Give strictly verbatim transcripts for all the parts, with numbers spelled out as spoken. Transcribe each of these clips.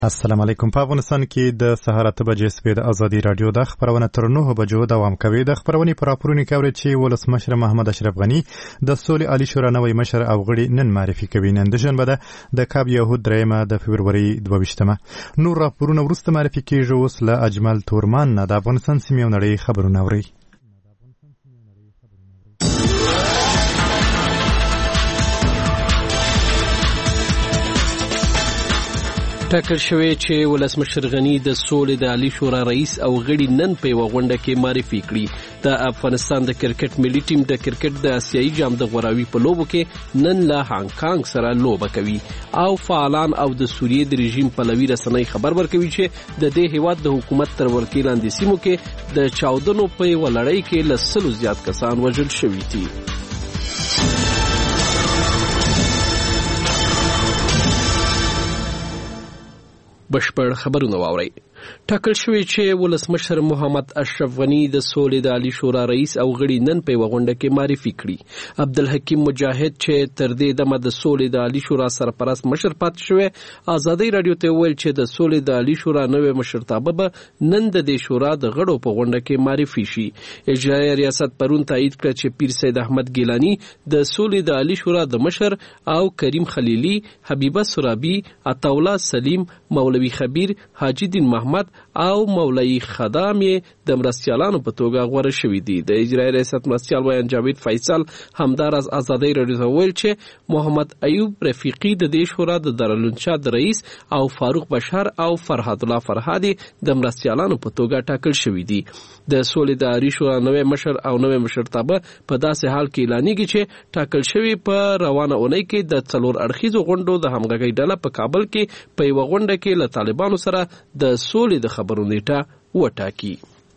السلام علیکم. په افغانستان کې د سهار اته بجې سپې د ازادي رادیو د خبرونه تر نهه بجو دوام کوي. د خبرونې په راپورونو کې اورئ چې ولسمشر محمد اشرف غني د سولې عالی شورا نوی مشر او غړي نن معرفي کوي. نن د شنبه ده د کاب یهود درېیمه د فبروري دوه ویشتمه. نور راپورونه وروسته معرفي کېږي. اوس له اجمل تورمان نه د افغانستان سیمې او نړۍ خبرونه اورئ. ټاکل شوی چې ولسمشر غني د سولې د عالی شورا رئیس او غړي نن په یوه غونډه کې معرفي کړي. د افغانستان د کرکټ ملي ټیم د کرکټ د اسیایي جام د غوراوي په لوبو کې نن له هانګ کانګ سره لوبه کوي او فعالان او د سوریې د رژیم پلوي رسنۍ خبر ورکوي چې د دې هیواد د حکومت تر ولکې لاندې سیمو کې د چاودنو په یوه لړۍ کې له سلو زیات کسان وژل شوي دي. بشپړ خبرونه واورئ. ټاکل شوی چې ولسمشر محمد اشرف غني د سولې د عالی شورا رئیس او غړي نن په غونډه کې معرفي کړي. عبدالحکیم مجاهد چې تر دې دمه د سولې د عالی شورا سرپرست مشر پاتې شوی، ازادي رادیو ته ویل چې د سولې د عالی شورا نوې مشرتابه به نن د دې شورا د غړو په غونډه کې معرفي شي. اجرایي ریاست پرون تایید کړ چې پیر سید احمد ګیلانی د سولې د عالی شورا د مشر او کریم خلیلی، حبیبه سرابی، عطاالله سلیم، مولوی خبیر، حاجی دین محمد او مولوی خدام یې د مرستیالانو په توګه غوره شوي دي. د اجرایي ریاست مرستیال ویان جاوید فیصل همداراز ازادي رادیو ته ویل چې محمد ایوب رفیقی د دې شورا د دارالانشا د رئیس او فاروق بشار او فرهاد الله فرهادي د مرستیالانو په توګه ټاکل شوي دي. د سولې د عالی شورا نوې مشر او نوې مشرتابه په داسې حال کې اعلانېږي چې ټاکل شوی په روانه اونۍ کې د څلور اړخیزو غونډو د همغږۍ ډله په کابل کې په یوه غونډه کې له طالبانو سره د سولې د خبرو نیټه وټاکي.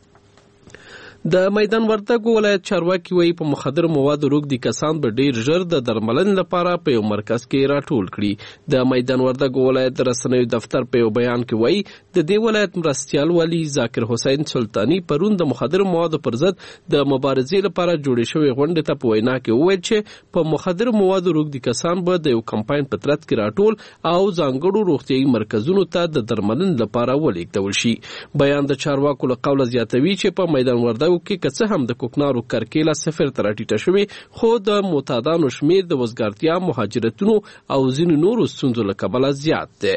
د میدان وردګو ولایت چارواکي وایي په مخدر موادو روږدي کسان به ډیر ژر د درملنې لپاره په یو مرکز کې راټول کړي. د میدان وردګو ولایت د رسنیو دفتر په یو بیان کې وایي د دې ولایت مرستیال والی ذاکر حسین سلطانی پرون د مخدر موادو پر ضد د مبارزې لپاره جوړې شوې غونډې ته په وینا کې وویل چې په مخدر موادو روږدي کسان به د یو کمپاین په ترڅ کې راټول او ځانګړو روغتیایي مرکزونو ته د درملنې لپاره ولېږدول شي. بیان د چارواکو له قوله زیاتوي چې په میدان وردګو کې که څه هم د کوکنارو کرکیله صفر ته راټیټه شوې، خو د معتادانو شمیر د وزګارتیا، مهاجرتونو او ځینو نورو ستونزو له کبله زیات دی.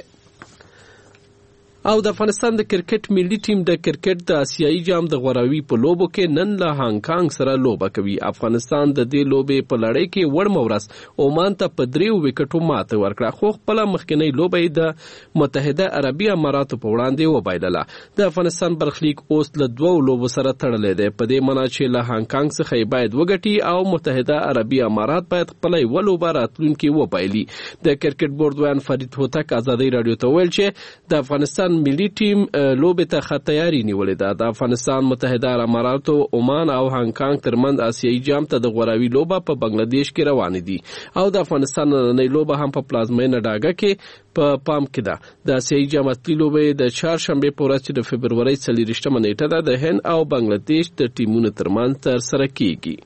او د افغانستان د کرکټ ملي ټیم د کرکټ د اسیایي جام د غوراوي په لوبو کې نن له هانګ کانګ سره لوبه کوي. افغانستان د دې لوبې په لړۍ کې وړمه ورځ عمان ته په دریو وکټو ماته ورکړه، خو خپله مخکینۍ لوبه یې د متحده عربي اماراتو په وړاندې وبایلله. د افغانستان برخلیک اوس له دوو لوبو سره تړلی دی، په دې معنا چې له هانګ کانګ څخه یې باید وګټي او متحده عربي امارات باید خپله یوه لوبه راتلونکې وبایلي. د کرکټ بورډ ویان فرید هوتک ازادي رادیو ته ویل چې د افغانستان ملي ټیم لوبې ته ښه تیاری نیولې ده. د افغانستان، متحده اماراتو، عمان او هانګ کانګ ترمنځ اسیایي جام ته د غوراوي لوبه په بنگلادیش کې روانې دي او د افغانستان نننۍ لوبه هم په پلازمینه ډاګه کې په پام کې ده. د اسیایي جام اصلي لوبې د چهارشنبې په ورځ چې د فبرورۍ څلېرویشتمه نیټه ده د هند او بنگلادیش د ټیمونو ترمنځ ترسره کیږي.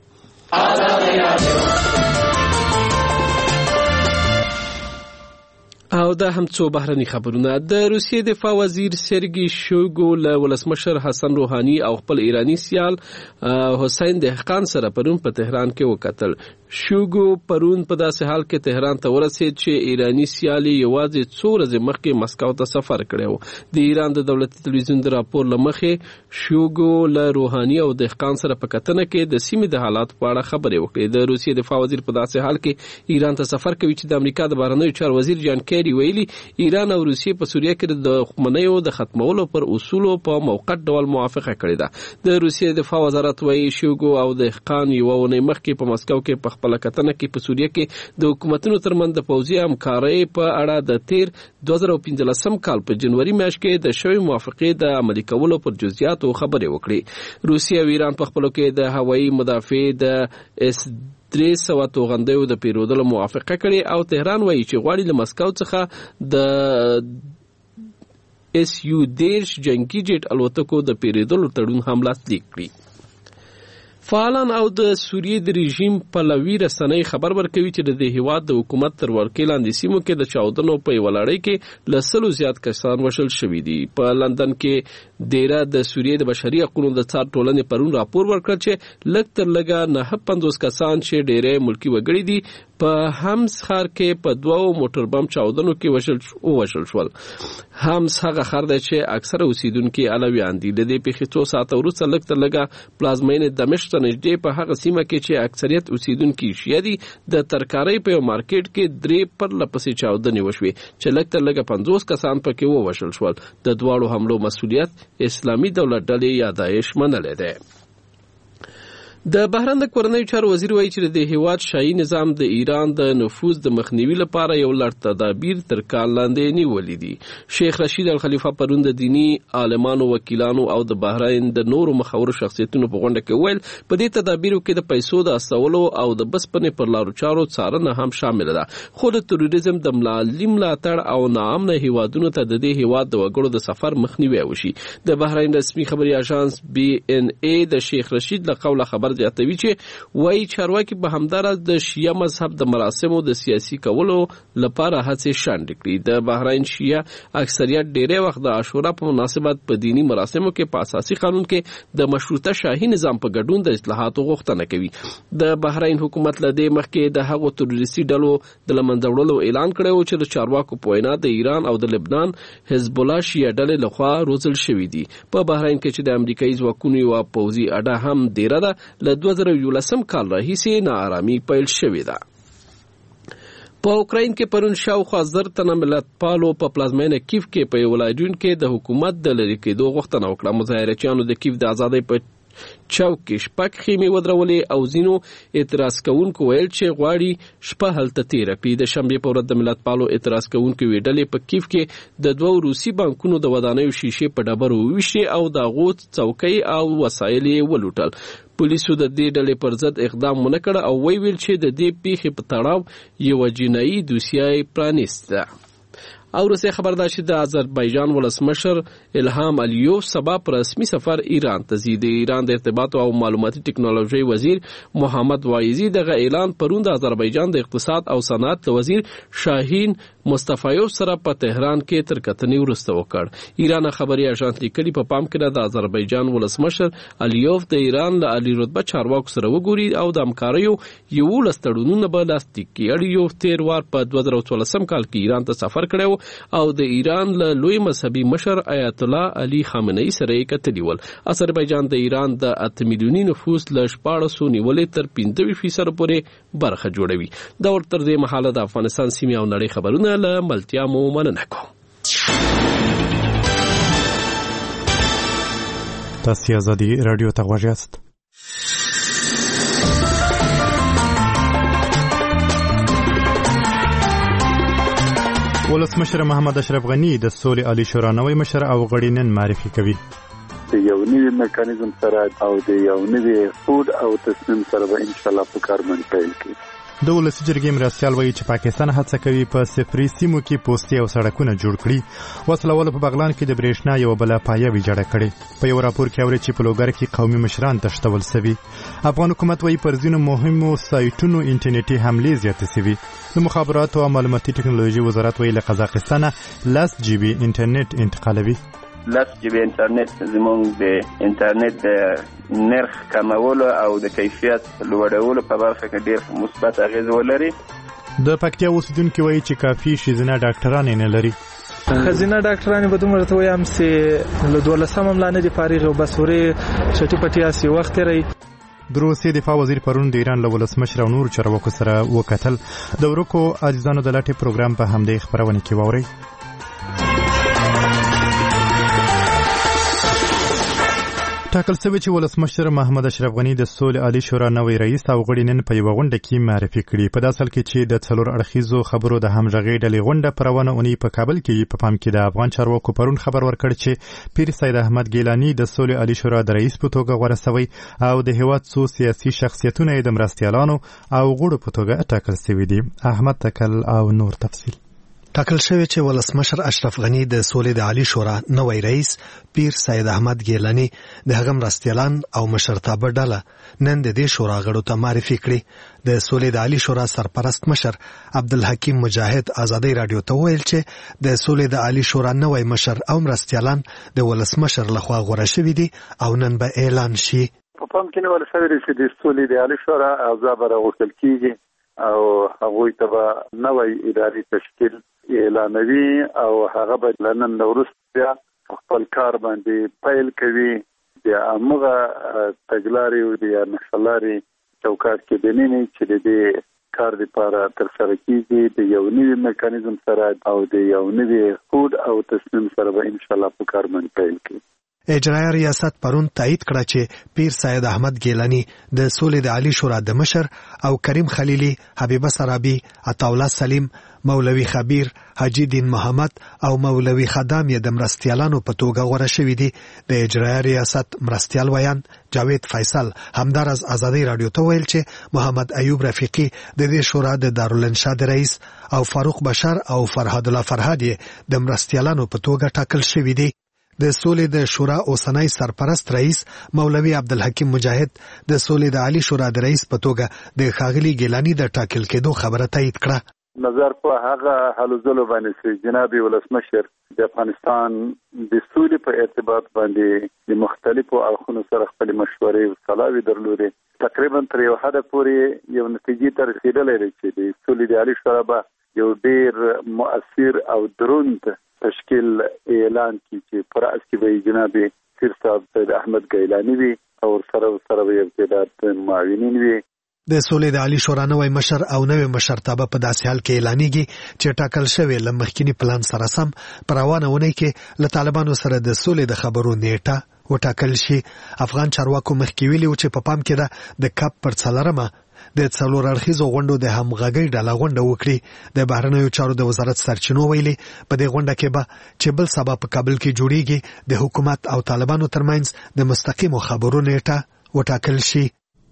او دا هم څو بهرني خبرونه. د روسیې دفاع وزیر سرګي شویګو له ولسمشر حسن روحاني او خپل ایرانی سیال حسین دهقان سره پرون په تهران کې وکتل. شویګو پرون په داسې حال کې تهران ته ورسېد چې ایرانی سیال یوازې څو ورځې مخکې مسکو ته سفر کړی و. د ایران د دولتي تلویزیون د راپور له مخې شویګو له روحاني او دهقان سره په کتنه کې د سیمې د حالاتو په اړه خبرې وکړې. د روسیې دفاع وزیر په داسې حال کې ایران ته سفر کوي چې د امریکا د بهرنیو چارو وزیر جان کیری ویلي ایران او روسیې په سوریه کې د دښمنیو د ختمولو پر اصولو په موقت ډول موافقه کړې ده. د روسیې دفاع وزارت وایي شویګو او دهقان یوه اونۍ مخکې په مسکو کې په خپله کتنه کې په سوریه کې د حکومتونو ترمنځ د پوځي همکارۍ په اړه د تیر دوه زره پنځلسم کال په جنوري میاشت کې د شوې موافقې د عملي کولو پر جزئیاتو خبرې وکړې. روسیه او ایران په خپلو کې د هوایي مدافع د اس درې سوه توغندیو د پیرودلو موافقه کړې او تهران وایي چې غواړي له مسکو څخه د اس یو دېرش جنګي جیټ الوتکو د پیرودلو تړون هم لاسلیک کړي. فعالان او د سوریې د رژیم پلوي رسنۍ خبر ورکوي چې د هیواد د حکومت تر ورکې لاندې سیمو کې د چاودنو په یوه لړۍ کې له سلو زیات کسان وژل شوي دي. په لندن کې ډیره د سوریې د بشري حقوقو د څار ټولنې پرون راپور ورکړ چې لږ تر لږه نهه پنځوس کسان چې ډیره ملکی وګړي دي په همس ښار کې په دوو موټر بم چاودنو کې وژل وژل شول. همس هغه ښار دی چې اکثره اوسیدونکي علویان دي. د دې پیښې څو ساعته وروسته لږ تر لږه پلازمینې دمشق ته نږدې په هغه سیمه کې چې اکثریت اوسیدونکي شیعه دي د ترکارۍ په یو مارکیټ کې درې پرله پسې چاودنې وشوې چې لږ تر لږه پنځوس کسان پکې ووژل شول. د دواړو حملو مسؤلیت اسلامي دولت ډلې یا داعش منلی دی. د بهران د کورنیو چارو وزیر وایي چې د هیواد شاهي نظام د ایران د نفوذ د مخنیوي لپاره یو لړ تدابیر تر کال لاندې نیولي دي. شیخ رشید الخلیفه پرون د دینی عالمانو، وکیلانو او د بهران د نورو مخورو شخصیتونو په غونډه کې ویل په دې تدابیرو کې د پیسو د استولو او د بسپنې پر لارو چارو څارنه هم شامل ده، خو د تروریزم د ملالي ملاتړ او ناامنه هیوادونو ته د دې هیواد د وګړو د سفر مخنیوي وشي. د بهران رسمي خبري اژانس بي ان اي د شیخ رشید له قوله خبر زیاتوي چې وایي چارواکي به همداراز د شیعه مذهب د مراسمو د سیاسي کولو لپاره هڅې شنډې کړي. د بهران شیعه اکثریت ډیری وخت د عاشورا په مناسبت په دینی مراسمو کې په اساسي قانون کې د مشروطه شاهي نظام په ګډون د اصلاحاتو غوښتنه کوي. د بهران حکومت له دې مخکې د هغو تروریستي ډلو د له منځه وړلو اعلان کړی و چې د چارواکو په وینا د ایران او د لبنان حزب الله شیعه ډلې لخوا روزل شوي دي. په بهران کې چې د امریکایي ځواکونو یوه پوځي اډه هم دیره ده، له دوه زره یولسم کال راهیسې ناارامي پیل شوې ده. په اوکراین کې پرون شاوخوا زر تنه ملتپالو په پلازمینه کیف کې په یو ولایتون کې د حکومت د لرې کېدو غوښتنه وکړه. مظاهرچیانو د کیف د ازادۍ په چوک کې شپږ خیمې ودرولې او ځینو اعتراض کوونکو ویل چې غواړي شپه هلته تیره کړي. د شنبې په ورځ د ملتپالو اعتراض کوونکو ډلې په کیف کې د دوو روسي بانکونو د ودانیو شیشې په ډبرو وویشتې او د هغو څوکۍ او وسایل یې ولوټل. پولیسو د دې ډلې پر ضد اقدام ونه کړ او وی ویل چې د دې پیښې په تړاو یوه جنایي دوسیه پرانیسته. او روسي خبردار چې د آذربایجان ولسمشر الهام الیوف سبا پر رسمي سفر ایران ته ځي. د ایران د ارتباط او معلوماتي ټکنالوژي وزیر محمد وایزي دغه اعلان پرون د آذربایجان د اقتصاد او صنعت وزیر شاهین مصطفیوف سره په تهران کې تر کتنې وروسته وکړ. ایران خبري اژانس لیکلي په پام کې د آذربایجان ولسمشر الیوف د ایران له عالی رتبه چارواکو سره وګوري او د همکاریو یولس تړونونه به لاسلیک کړي. الیوف تیر وار په دوه زره څوارلسم کال کې ایران ته سفر کړی او د ایران له لوی مذهبي مشر آیت الله علي خامنه‌ای سره یې کتلي ول. آذربایجان د ایران د اته میلیوني نفوس له شپاړس سوه نیولې تر پنځه ویشت فیصده پورې برخه جوړوي. دا ورته تر دې مهاله د افغانستان سیمې او نړۍ خبرونه له ملتیا مو مننه کوم. تاسو ازادي رادیو ته غوږ یاست. ولسمشر محمد اشرف غنی د سولې عالی شورا نوی مشر او غړي نن معرفي کوي. یو نوی میکانیزم سره او د یو نوی خود او تصمیم سره به ان شاء الله په کار باندې پیل کړي. د ولسي جرګې مرستیال وایي چې پاکستان هڅه کوي په صفري سیمو کې پوستې او سړکونه جوړ کړي. وسله والو په بغلان کې د برېښنا یو بله پایه ویجاړه کړې. په یو راپور کې اوري چې په لوګر کې قومي مشران تښتول سوي. افغان حکومت وایي پر ځینو مهمو سایټونو انټرنیټي حملې زیاتې سوي. د مخابراتو او معلوماتي ټکنالوژي وزارت وایي له قزاقستانه لس جی بي انټرنیټ انتقالوي. لس جی بي انټرنیټ زموږ د انټرنیټ د نرخ کمولو او د کیفیت لوړولو په برخه کې ډېر مثبت اغېز ولري. د پکتیا اوسیدونکي وایي چې کافي ښځینه ډاکټران یې نه لري. ښځینه ډاکټران به دومره ته وایم چې له دولسم هم لا نه دي فارغ او بس ورې چټي پټي اسې وخت تېروي. د روسیې دفاع وزیر پرون د ایران له ولسمشر او نورو چارواکو سره وکتل. د ورکو عزیزانو د لټې پروګرام په همدې خپرونه کې واورئ. ټاکل شوی چې ولسمشر محمد اشرف غنی د سولې عالی شورا نوی رئیس او غړي نن په یوه غونډه کې معرفي کړي. په داسې حال کې چې د څلور اړخیزو خبرو د همغږۍ ډلې غونډه په روانه اونۍ په کابل کې په پام کې د افغان چارواکو پرون خبر ورکړ چې پیر سید احمد ګیلاني د سولې عالی شورا د رئیس په توګه غوره شوی او د هیواد څو سیاسي شخصیتونه د مرستیالانو او غړو په توګه ټاکل شوي دي. احمد تکل او نور تفصیل. ټاکل شوی چې ولسمشر اشرف غنی د سولې د عالی شورا نوی رئیس پیر سید احمد ګیلانی د هغه مرستیالان او مشرتابه ډله نن د دې شورا غړو ته معرفي کړي. د سولې د عالی شورا سرپرست مشر عبدالحکیم مجاهد ازادي رادیو ته ویل چې د سولې د عالی شورا نوی مشر او مرستیالان د ولسمشر لخوا غوړه شوي دي او نن به اعلان شي. په پام کې نیول شوی دی چې د سولې د عالی شورا اعضا به راغوښتل کېږي او هغوی ته به نوی اداري تشکیل اعلانوي او هغه به له نن وروسته بیا خپل کار باندې پیل کوي. د همغه تګلارې او د نښلارې چوکاټ کې دننه چې د دې کار لپاره ترسره کېږي د یو نوي میکانیزم سره او د یو نوي هوډ او تصمیم سره به انشاءالله په کار باندې پیل کوي. اجرایه ریاست پرون تایید کړه چې پیر سید احمد ګیلانی د سولې د عالی شورا د مشر او کریم خلیلی، حبیبه سرابی، عطاالله سلیم، مولوی خبیر، حاجی دین محمد او مولوی خدام یې د مرستیالانو په توګه غوړه شوي دي. د اجرایه ریاست مرستیال ویان جاوید فیصل همدارز ازادي رادیو ته ویل چې محمد ایوب رفیقی د دې شورا د دارالانشا د رئیس او فاروق بشار او فرهاد الله فرهاد یې د مرستیالانو په توګه ټاکل شوي دي. د سولې د شورا اوسنی سرپرست رئیس مولوی عبدالحکیم مجاهد د سولې د عالی شورا د رئیس په توګه د ښاغلي ګیلانی د ټاکل کېدو خبره تایید کړه. نظر په هغه هلو ځلو باندې چې جناب ولسمشر د افغانستان د سولې په ارتباط باندې د مختلفو اړخونو سره خپل مشورې او صلاحي درلودې، تقریبا تر یو حد پورې یو نتیجې ته رسیدلې ده چې د سولې د عالی شورا به یو ډیر مؤثر او دروند تشکیل اعلان کی چې پر اس کې به جناب پیر صاحب سید احمد ګیلانی وي او سره سره یو تعداد معاونین وي. د سولې د عالی شورا نوی مشر او نوی مشرتابه په داسې حال کې اعلانېږي چې ټاکل شوی له مخکینی پلان سره سم پر روانه ونې کې له طالبانو سره د سولې د خبرو نیټه وټاکل شي. افغان چارواکو مخکې ویلي چې په پام کې ده د کاپ پر څلورمه د څلور اړخیزو غونډو د همغږۍ ډله غونډه وکړي. د بهرنیو چارو د وزارت سرچینو ویلي په دې غونډه کې به چې بل سبا په کابل کې جوړیږي د حکومت او طالبانو ترمنځ د مستقیمو خبرو نیټه وټاکل شي.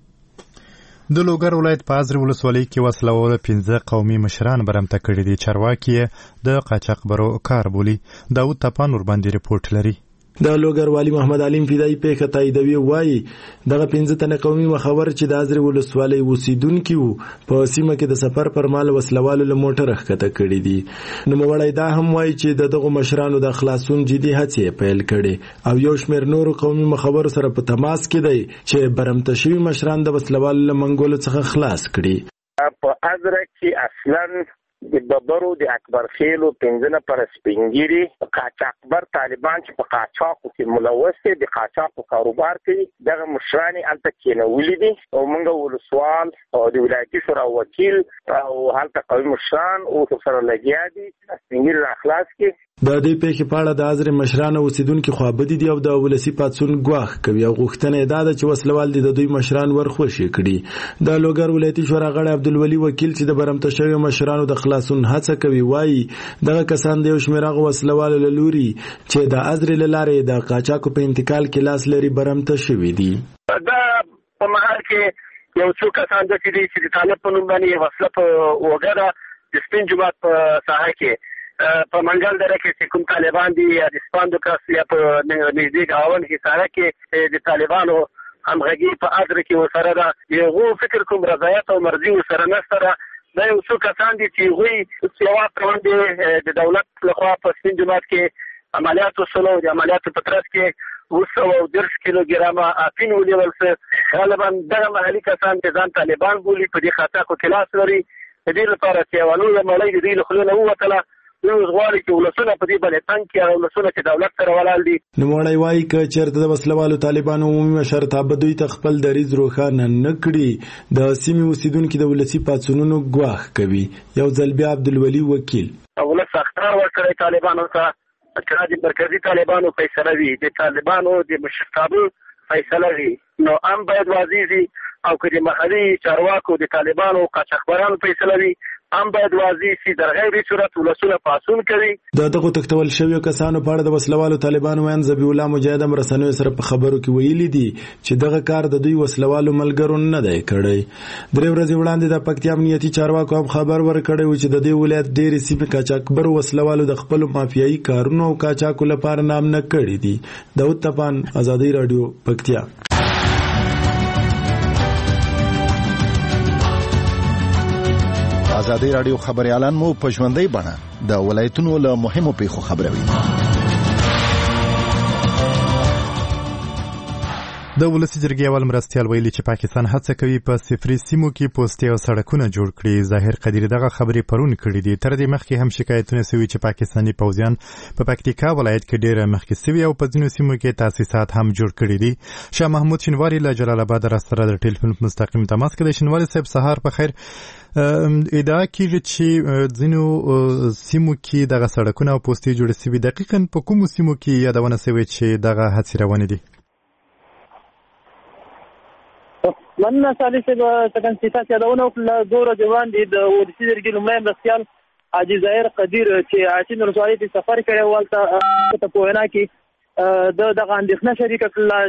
د لوګر ولایت په ازرې ولسوالۍ کې وسله وال پنځه قومي مشران برمته کړي دي. چارواکي د قاچاقبرو کار بولي. داود تپان ورباندې رپورټ لري. د لوګر والی محمد علیم فدایی په تاییدوي وایي دغه پنځه تنه قومي مخاور چې د ازرې ولسوالۍ اوسیدونکي وو په سیمه کې د سفر پر مهال وسلوالو له موټر ښکته کړي دي. نوموړی دا هم وایي چې د دغو مشرانو د خلاصون جدي هڅې پیل کړي او یو شمېر نورو قومي مخاورو سره په تماس کې دی چې برمته شوي مشران د وسلوالو له منګولو څخه خلاص کړي. په ازرې کې اصلاً د ببرو د اکبر خیلو پنځه نفر سپینګیري قاچاقبر طالبان چې په قاچاقو کې ملوث دي، د قاچاقو کاروبار کوي، دغه مشران هلته کېنولي دي او موږ ولسوال او د ولایتي شورا وکیل او هلته قومي مشران او سره لګیا دي سپینګیري را خلاص کړي. د دې پیښې په اړه د ازرې مشران اوسیدونکي خواخوږي دي او د ولسي پاڅون ګواښ کوي او غوښتنه یې دا ده چې وسلوال دي د دوی مشران ورخوشي کړي. د لوګر ولایتي شورا غړی عبدالولي وکیل چې د برمته شویو مشرانو د خلاصون هڅه کوي وایي دغه کسان د یو شمېر هغو وسلوالو له لوري چې د ازرې له لارې د قاچاقو په انتقال کې لاس لري برمته شوي دي. دا په مهال کې یو څو کسان داسې دي چې د طالب په نوم باندې وسله په اوږه ده د سپین جومات په ساحه کې په منګل دره کې چې کوم طالبان دي یا د سپاندو کس یا په نږدې ګاونډ حصاره کې د طالبانو همغږي په ازرې کې ورسره ده. یو فکر کوم رضایت او مرضي ورسره نشته ده. دا یو څو کسان دي چې هغوی سیوات روان د دولت لخوا په سپین جومات کې عملیات وشول او د عملیاتو په ترڅ کې اوه سوه او دېرش کیلو ګرامه افین ونیول څه. غالبا دغه محلي کسان چې ځان طالبان بولي په دې قاچاقو کې لاس لري. د دې لپاره چې یوه لویه مړۍ د دوی له خولې نه ووتله. دوی غواړي چې ولسونه په دې باندې تنګ کړي او ولسونه چې دولت سره ولاړ دي. نوموړی وایي که چېرته د وسلوالو طالبانو عمومي مشرتابه دوی ته خپل دریځ روښانه نه کړي د سیمې اوسیدونکي د ولسي پاڅونونو ګواښ کوي. یو ځل بیا عبدالولي وکیل ولس اختار ورکړی طالبانو ته که د مرکزي طالبانو فیصله وي د طالبانو د مشرتابه فیصله وي نو هم باید واضح وي او که د محلي چارواکو د طالبانو قاچاقبرانو فیصله وي هم باید واضح شي. در غیر صورت ولسونه پاسون کوي. د دغه تختول شویو کسانو په اړه د وسلوالو طالبانو وین ذبیح الله مجاهد هم رسنیو سره په خبرو کې ویلي دي چې دغه کار د دوی وسلوالو ملګرو نه دی کړی. درې ورځې وړاندې د پکتیا امنیتي چارواکو هم خبر ورکړی و چې د دې ولایت ډېرې سیمې قاچاقبرو وسلوالو د خپلو مافیایي کارونو او قاچاقو لپاره نام نه کړي دي. داود طپان، ازادي راډیو، پکتیا. ازادي راډیو خبريالان مو په ژوندۍ بڼه د ولایتونو له مهمو پیښو خبروي. د ولسی جرګې اول مرستیال ویلي چې پاکستان هڅه کوي په صفري سیمو کې پوسټي او سړکونه جوړ کړي. ظاهر قدیر دغه خبرې پرون کړې دي. تر دې مخکې هم شکایتونه سوي چې پاکستاني پوځیان په پکتیکا ولایت کې ډېر مخکې سوي او په ځینو سیمو کې تاسیسات هم جوړ کړي دي. شاه محمود شینواری له جلال آباد سره د ټلیفون مستقیم تماس کې. شینواری صاحب سهار په خیر. ادعا کیږي چې ځینو سیمو کې دغه سړکونه او پوسټي جوړ سوي. دقیقاً په کومو سیمو کې یادونه سوي چې دغه هڅې روانې دي؟ مننه صالح صاحب. څنګه چې تاسو یادونه وکړه دوه ورځې وړاندې د ولسی جرګې لومړی مرستیال حاجي ظاهر قدیر چې اچین ولسوالۍ ته سفر کړی و، هلته په وینا کې د دغه اندېښنه شریکه کړله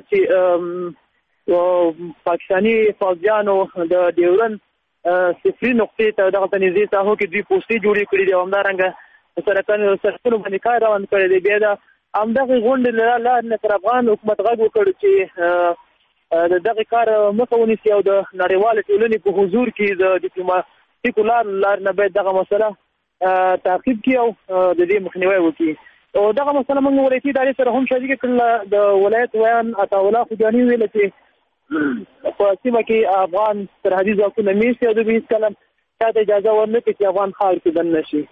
چې پاکستاني پوځیانو د ډیورن صفري نقطې ته دغه نږدې ساحو کې دوی پوسټې جوړې کړي دي او همدارنګه سړکونو سړکونو باندې کار روان کړی دی. بیا د همدغې غونډې له لارې نه تر افغان حکومت غږ وکړ چې د دغه کار مخه ونیسي او د نړیوالې ټولنې په حضور کې د ډیپلوماټیکو لارو نه باید دغه مسله تعقیب کړي او د دې مخنیوی وکړي. او دغه مسله موږ ولایتي ادارې سره هم شریکه کړله. د ولایت ویان عطاالله خوجاني ویله چې په سیمه کې افغان سرحدي ځواکونه میشتي او دوی هېڅکله چاته اجازه ورنه کړي چې افغان خاورې کې دننه شي.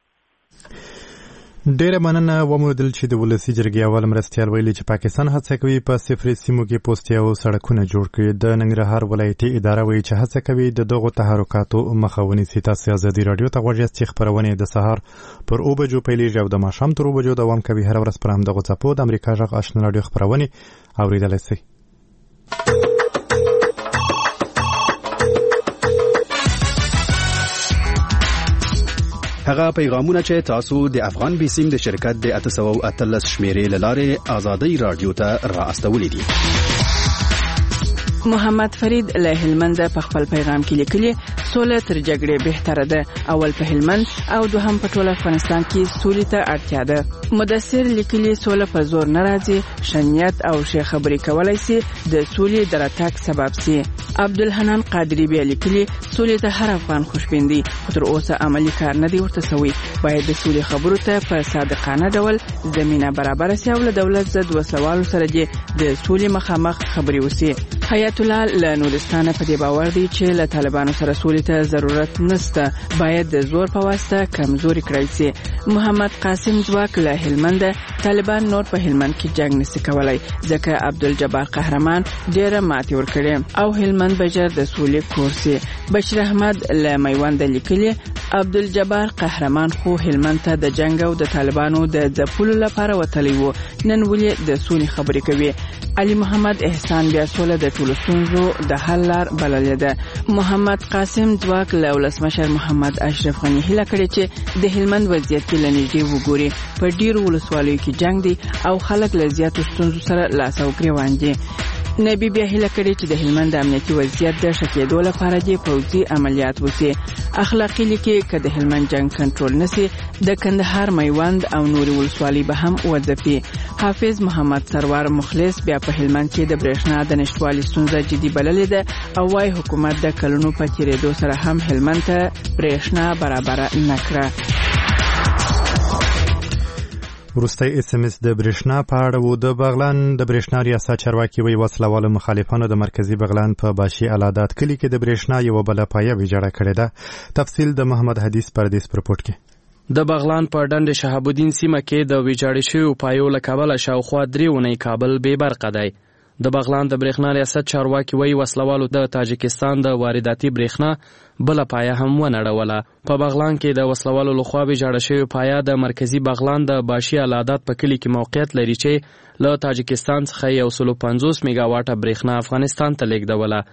ډیره مننه. ومودل چې د ولسی جرګې اول مرستیال ویلي چې پاکستان هڅه کوي په صفري سیمو کې پوسټي او سړکونه جوړ کړي. د ننګرهار ولایتي اداره وایي چې هڅه کوي د دغو تحرکاتو مخه ونیسي. تاسو ازادي راډیو ته غوږ یاست چې خبرونه د سهار پر اوه بجو پیلېږي او د ماښام تر اوه بجو دوام کوي. هر ورځ پر همدغو څپو د امریکا غږ آشنا راډیو خبرونه اوریدلی شئ. هغه پیغامونه چې تاسو د افغان بیسیم د شرکت د اته سوه او اتلس شمیرې له لارې ازادي راډیو ته را استولې دي. محمد فرید له هلمند په خپل پیغام کې لیکلي سوله تر جګړې بهتره ده. اول په هلمند او دوهم په ټول افغانستان کې سولې ته اړتیا ده. مدثر لیکلي سوله په زور نه راځي، شنیت او ښې خبرې کولای شي د سولې د راتګ سبب شي. عبدالحنان قادری بیا لیکلي سولې ته هر افغان خوشبین دي خو تر اوسه عملي کار نه دی ورته سوی. باید د سولې خبرو ته په صادقانه ډول زمینه برابر شي او له دولت ضد وسوالو سره د سولې مخامخ خبرې وشي. حیات الله له نورستانه په دې باور دی چې له طالبانو سره سولې ته ضرورت نشته، باید د زور په واسطه کمزوري کړی شي. محمد قاسم ځواک له هلمند طالبان نور په هلمند کې جنگ نشي کولای ځکه عبدالجبار قهرمان ډېره ماتې ورکړې او هلمند بجر د سولې کورسي. بشیر احمد له میوند لیکلي عبدالجبار قهرمان خو هلمند ته د جنگ او د طالبانو د ځپلو لپاره وتلی و، نن ولې د سولې خبرې کوي. علي محمد احسان بیا سوله د ټولو ستونزو د حل لار بللې ده. محمد قاسم ځواک له ولسمشر محمد اشرف غني هیله کړې چې د هلمند وضعیت کې له نږدې وګوري. په ډیرو ولسوالیو کې جنگ دی او خلک له زیاتو ستونزو سره لاس او ګریوان دي. نبی بیا هیله کړې چې د هلمند امنیتي وضعیت د ښه کېدو لپاره د پوځي عملیات وشي. اخلاقي لیکي که د هلمند جنگ کنټرول نشي د کندهار میوند او نوري ولسوالۍ به هم وځپي. حافظ محمد سروار مخلص بیا په هلمند کې د برېښنا د نشتوالي ستونزه جدي بللې ده او وايي حکومت د کلونو په تېرېدو سره هم هلمند ته برېښنا برابره نه کړه. وروستی اس ام اس د برېښنا په اړه و. د بغلان د برېښنا ریاست چارواکي وایي وسلوالو مخالفانو د مرکزي بغلان په باشي الادات کلي کې د برېښنا یوه بله پایه ویجاړه کړې ده. تفصیل د محمد حدیث پردیس په رپورټ کې. د بغلان په ډنډ شهاب الدین سیمه کې د ویجاړې شویو پایو له کبله شاوخوا درې اونۍ کابل بې برقه دی. د بغلان د برېښنا ریاست چارواکي وایي وسلوالو د تاجکستان د وارداتي برېښنا بله پایه هم ونړوله. په بغلان کې د وسلوالو لخوا ویجاړه شوې پایه د مرکزي بغلان د باشي الادات په کلي کې موقعیت لري چې له تاجکستان څخه یو سل او پنځوس میګا واټه برېښنا افغانستان ته لیږدوله.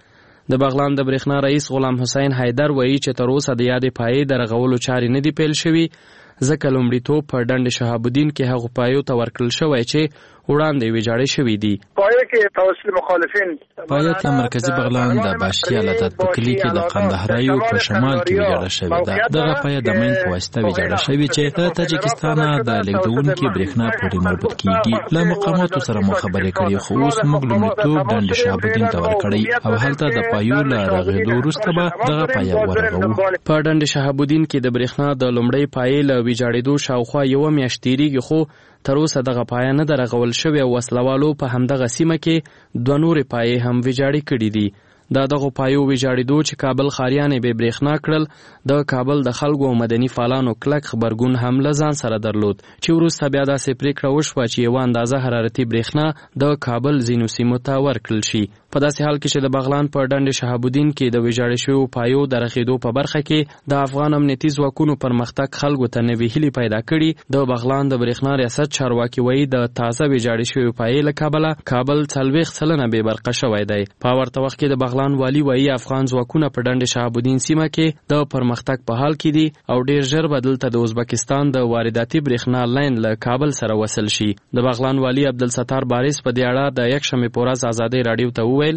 د بغلان د برېښنا رئیس غلام حسین حیدر وایي چې تر اوسه د یادې پایې د رغولو چارې نه دي پیل شوي، ځکه لومړیتوب په ډنډ شهاب الدین کې هغو پایو ته ورکړل شوی چې وړاندې ویجاړې شوي دي. پایه کې توسل مخالفین پایه له مرکزی بغلان د باشي علادت په کلی کې د قندهارایو په شمال کې ویجاړه شوې ده. دغه پایه د مین په واسطه ویجاړه شوې چې د تاجکستان د لیږدونکو برېښنا پورې مربوط کیږي. له مقاماتو سره مو خبرې کړې، خو اوس موږ لومړیتوب ډنډ شهاب الدین ته ورکړی او هلته د پایو له رغېدو وروسته به دغه پایه ورغوو. په ډنډ شهاب الدین کې د برېښنا د لومړۍ پایې له ویجاړېدو شاوخوا یوه میاشت تېرېږي، خو تر اوسه دغه پایه نه ده رغول شوې او وسلوالو په همدغه سیمه کې دوه نورې پایې هم ویجاړې کړي دي. د دغو پایو ویجاړېدو چې کابل ښاریانې بې برېښنا کړل، د کابل د خلکو او مدني فعالانو کلک خبرګون هم له ځان سره درلود، چې وروسته بیا داسې پرېکړه وشوه چې یوه اندازه حرارتي برېښنا د کابل ځینو سیمو ته ورکړل شي. په داسې حال کې چې د بغلان په ډنډ شهاب الدین کې د ویجاړې شویو پایو د رغېدو په برخه کې د افغان امنیتي ځواکونو پرمختګ خلکو ته نوې هیلې پیدا کړي. د بغلان د برېښنا ریاست چارواکي وایي د تازه ویجاړې شویو پایې له کبله کابل څلوېښت سلنه بې برقه شوی دی. په ورته وخت کې د بغلان والي وایي افغان ځواکونه په ډنډ شهاب الدین سیمه کې د پرمختګ په حال کې دي او ډېر ژر به دلته د ازبکستان د وارداتي برېښنا لاین له کابل سره وصل شي. د بغلان والي عبدالستار بارس په دې اړه د یکشنبې په ورځ ازادۍ راډیو ته وویل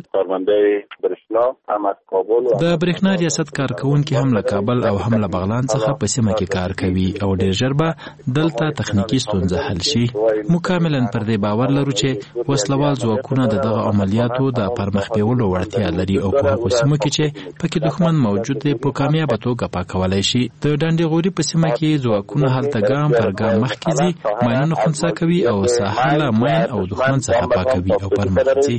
د برېښنا ریاست کارکونکي هم له کابل او هم له بغلان څخه په سیمه کې کار کوي او ډېر ژر به دلته تخنیکی ستونزه حل شي. موږ کاملا پر دې باور لرو چې وسلوال ځواکونه د دغه عملیاتو د پرمخ بیولو وړتیا لري او په هغو سیمو کې چې پکې دښمن موجود دی په کامیابه توګه پاکولی شي. د ډنډې غوري په سیمه کې ځواکونه هلته ګام پر ګام مخکې ځي، ماینونه خنثی کوي او ساحه له ماین او دښمن څخه پاکوي او پرمخ ځي.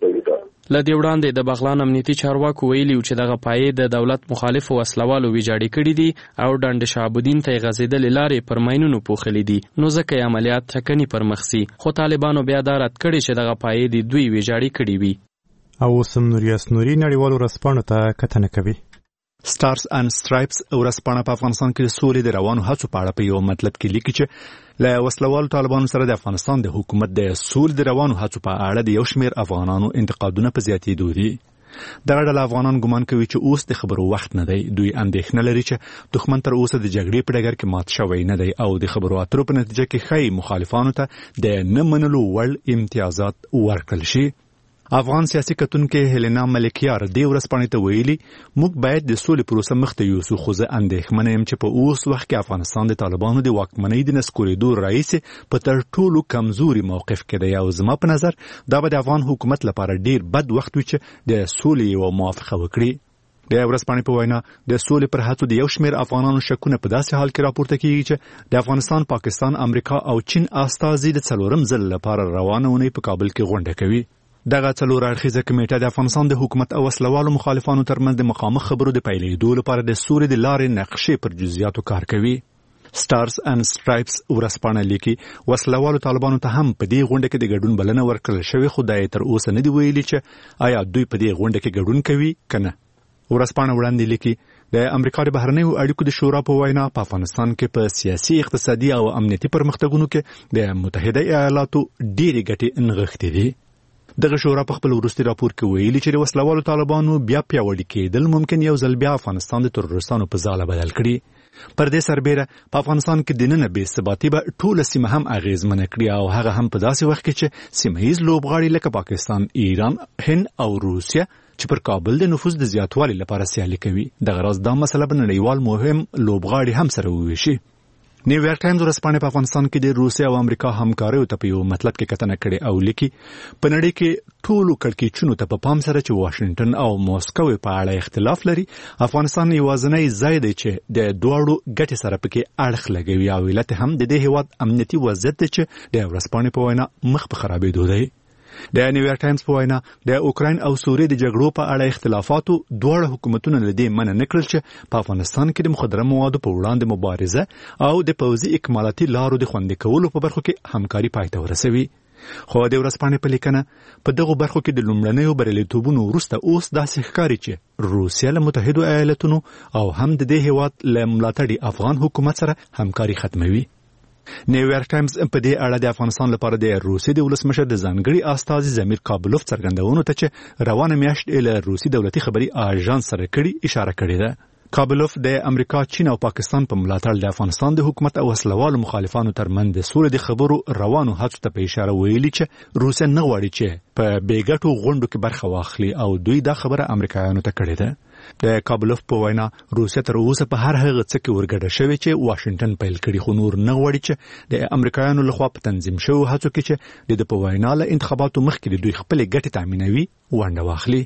له دې وړاندې د بغلان امنیتي چارواکو ویلي و چې دغه پایې د دولت مخالفو وسلوالو ویجاړې کړي دي او ډنډ شهاب الدین ته یې غځېدلې لارې پر ماینونو پوښلي دي، نو ځکه یې عملیات ټکني پر مخ ځي. خو طالبانو بیا دا رد کړي چې دغه پایې د دوی ویجاړې کړي وي. او اوس هم نوریاس نوري نړیوالو ورځپاڼو ته کتنه کوي. سټارز اند سټرایپس ورځپاڼه په افغانستان کې د سولې د روانو هڅو په اړه په یو مطلب کې لیکي چې له وسلوالو طالبانو سره د افغانستان د حکومت د سولې د روانو هڅو په اړه د یو شمېر افغانانو انتقادونه په زیاتېدو دي. دغه ډله افغانان ګمان کوي چې اوس د خبرو وخت نه دی. دوی اندېښنه لري چې دښمن تر اوسه د جګړې په ډګر کې مات شوی نه دی او د خبرو اترو په نتیجه کې ښایي مخالفانو ته د نه منلو وړ امتیازات ورکړل شي. افغان سیاسي کتونکې هلینا ملکیار دې ورځپاڼې ته ویلي موږ باید د سولې پروسه مخته یوسو، خو زه اندېښمنه یم چې په اوس وخت کې افغانستان د طالبانو د واکمنۍ د نسکورېدو راهیسې په تر ټولو کمزوري موقف کې دی او زما په نظر دا به د افغان حکومت لپاره ډیر بد وخت وي چې د سولې یوه موافقه وکړي. د ورځپاڼې په وینا د سولې پر هڅو د یو شمېر افغانانو شکونه په داسې حال کې راپورته کیږي چې د افغانستان، پاکستان، امریکا او چین استازي د څلورم ځل لپاره روانه اونۍ په کابل کې غونډه کوي. دغه څلور اړخیزه کمیټه د افغانستان د حکومت او وسلوالو مخالفانو ترمنځ د مخامخ خبرو د پیلېدو لپاره د سولې د لارې نقشې پر جزئیاتو کار کوي. سټارز اند سټرایپس ورځپاڼه لیکي وسلوالو طالبانو ته هم په دې غونډه کې د ګډون بلنه ورکړل شوې، خو دا یې تر اوسه نه دي ویلي چې آیا دوی په دې غونډه کې ګډون کوي که نه. ورځپاڼه وړاندې لیکي د امریکا د بهرنیو اړیکو د شورا په وینا په افغانستان کې په سیاسي، اقتصادي او امنیتي پرمختګونو کې د متحده ایالاتو ډېرې ګټې نغښتې دي. دغه شورا په خپل وروستي راپور کې ویلي چې د وسلوالو طالبانو بیا پیاوړي کېدل ممکن یو ځل بیا افغانستان د تروریستانو په ځاله بدل کړي. پر دې سربېره په افغانستان کې دننه بې ثباتي به ټوله سیمه هم اغېزمنه کړي او هغه هم په داسې وخت کې چې سیمه ییز لوبغاړي لکه پاکستان، ایران، هند او روسیه چې پر کابل د نفوذ د زیاتوالي لپاره سیالي کوي. دغه راز دا مسله به نړیوال مهم لوبغاړي هم سره وویشي. نیویارک ټایمز ورځپاڼې په افغانستان کې د روسیې او امریکا همکاریو ته په یو مطلب کې کتنه کړې او لیکي په نړۍ کې ټولو کړکېچونو ته په پام سره چې واشنګټن او موسکو په اړه اختلاف لري، افغانستان یوازینی ځای دی چې د دواړو ګټې سره پکې اړخ لګوي او علت هم د دې هېواد امنیتي وضعیت دی چې د ورځپاڼې په وینا مخ په خرابېدو دی. د نیویارک ټایمز په وینا د اوکراین او سوریې د جګړو په اړه اختلافاتو دواړه حکومتونه له دې منع نه کړل چې په افغانستان کې د مخدره موادو په وړاندې مبارزه او د پوځي اکمالاتي لارو د خوندي کولو په برخو کې همکاري پای ته ورسوي. خو د ورځپاڼې په لیکنه په دغو برخو کې د لومړنیو بریالیتوبونو وروسته اوس داسې ښکاري چې روسیه له متحدو ایالتونو او هم د دې هېواد له ملاتړي افغان حکومت سره همکاري ختموي. نیویارک ټایمز په دې اړه د افغانستان لپاره د روسي د ولسمشر د ځانګړي استازي زمیر کابلوف څرګندونو ته چې روانه میاشت له روسي دولتي خبري اژانس سره کړي اشاره کړې ده. کابلوف د امریکا، چین او پاکستان په ملاتړ د افغانستان د حکومت او وسلوالو مخالفانو ترمنځ د سولې د خبرو روانو هڅو ته په اشاره ویلي چې روسیا نه غواړي چې په بیګټو غونډو کې برخه واخلي او دوی دا خبره امریکایانو ته کړې ده. د کابلوف په وینا روسیا تر اوسه په هر هغه څه کې ورګډه شوې چې واشنگټن پیل کړي، خو نور نه غواړي چې د امریکایانو لخوا په تنظیم شوو هڅو کې چې د په وینا له انتخاباتو مخکې د دوی خپل ګټې تامینوي ونډه واخلي.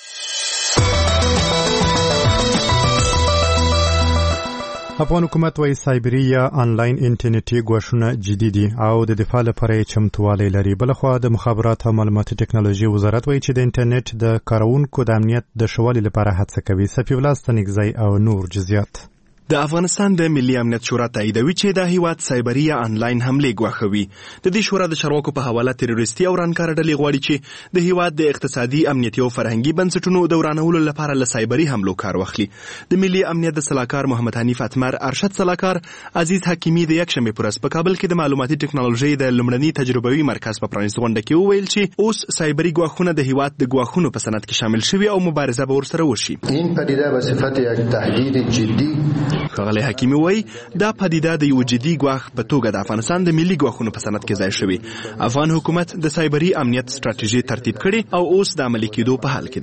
افغان حکومت وايي سایبري یا آنلاین انټرنیټي ګواښونه جدي دي او د دفاع لپاره یې چمتووالی لري. بلخوا د مخابرات او معلوماتي ټکنالوژي وزارت وايي چې د انټرنیټ د کارونکو د امنیت د ښه والي لپاره هڅه کوي. صفي الله ستنګزی او نور جزئیات. د افغانستان د ملي امنیت شورا تاییدوي چې د هیواد سایبري یا آنلاین حملې ګواښوي. د دې شورا د چارواکو په حواله تروریستي او رانکار ډلې غواړي چې د هیواد د اقتصادي، امنیتي او فرهنګي بنسټونو د ورانولو لپاره له سایبري حملو کار واخلي. د ملي امنیت د سلاکار محمد حنیف اتمر، ارشد سلاکار عزیز حکیمی د یکشنبه پر ورځ په کابل کې د معلوماتي ټکنالوژي د لومړني تجربوي مرکز په پرانیستو غونډه کې وویل چې اوس سایبري ګواښونه د هیواد د ګواښونو په سند کې شامل شوي او مبارزه به ورسره وشي. این پدیده به صفت یک تهدید جدی ښاغلی حکیمی وایي دا پدیده د یو جدي ګواښ په توګه د افغانستان د ملي ګواښونو په سند کې ځای شوی. افغان حکومت د سایبري امنیت ستراتیژي ترتیب کړي او اوس د عملي کېدو په حال کې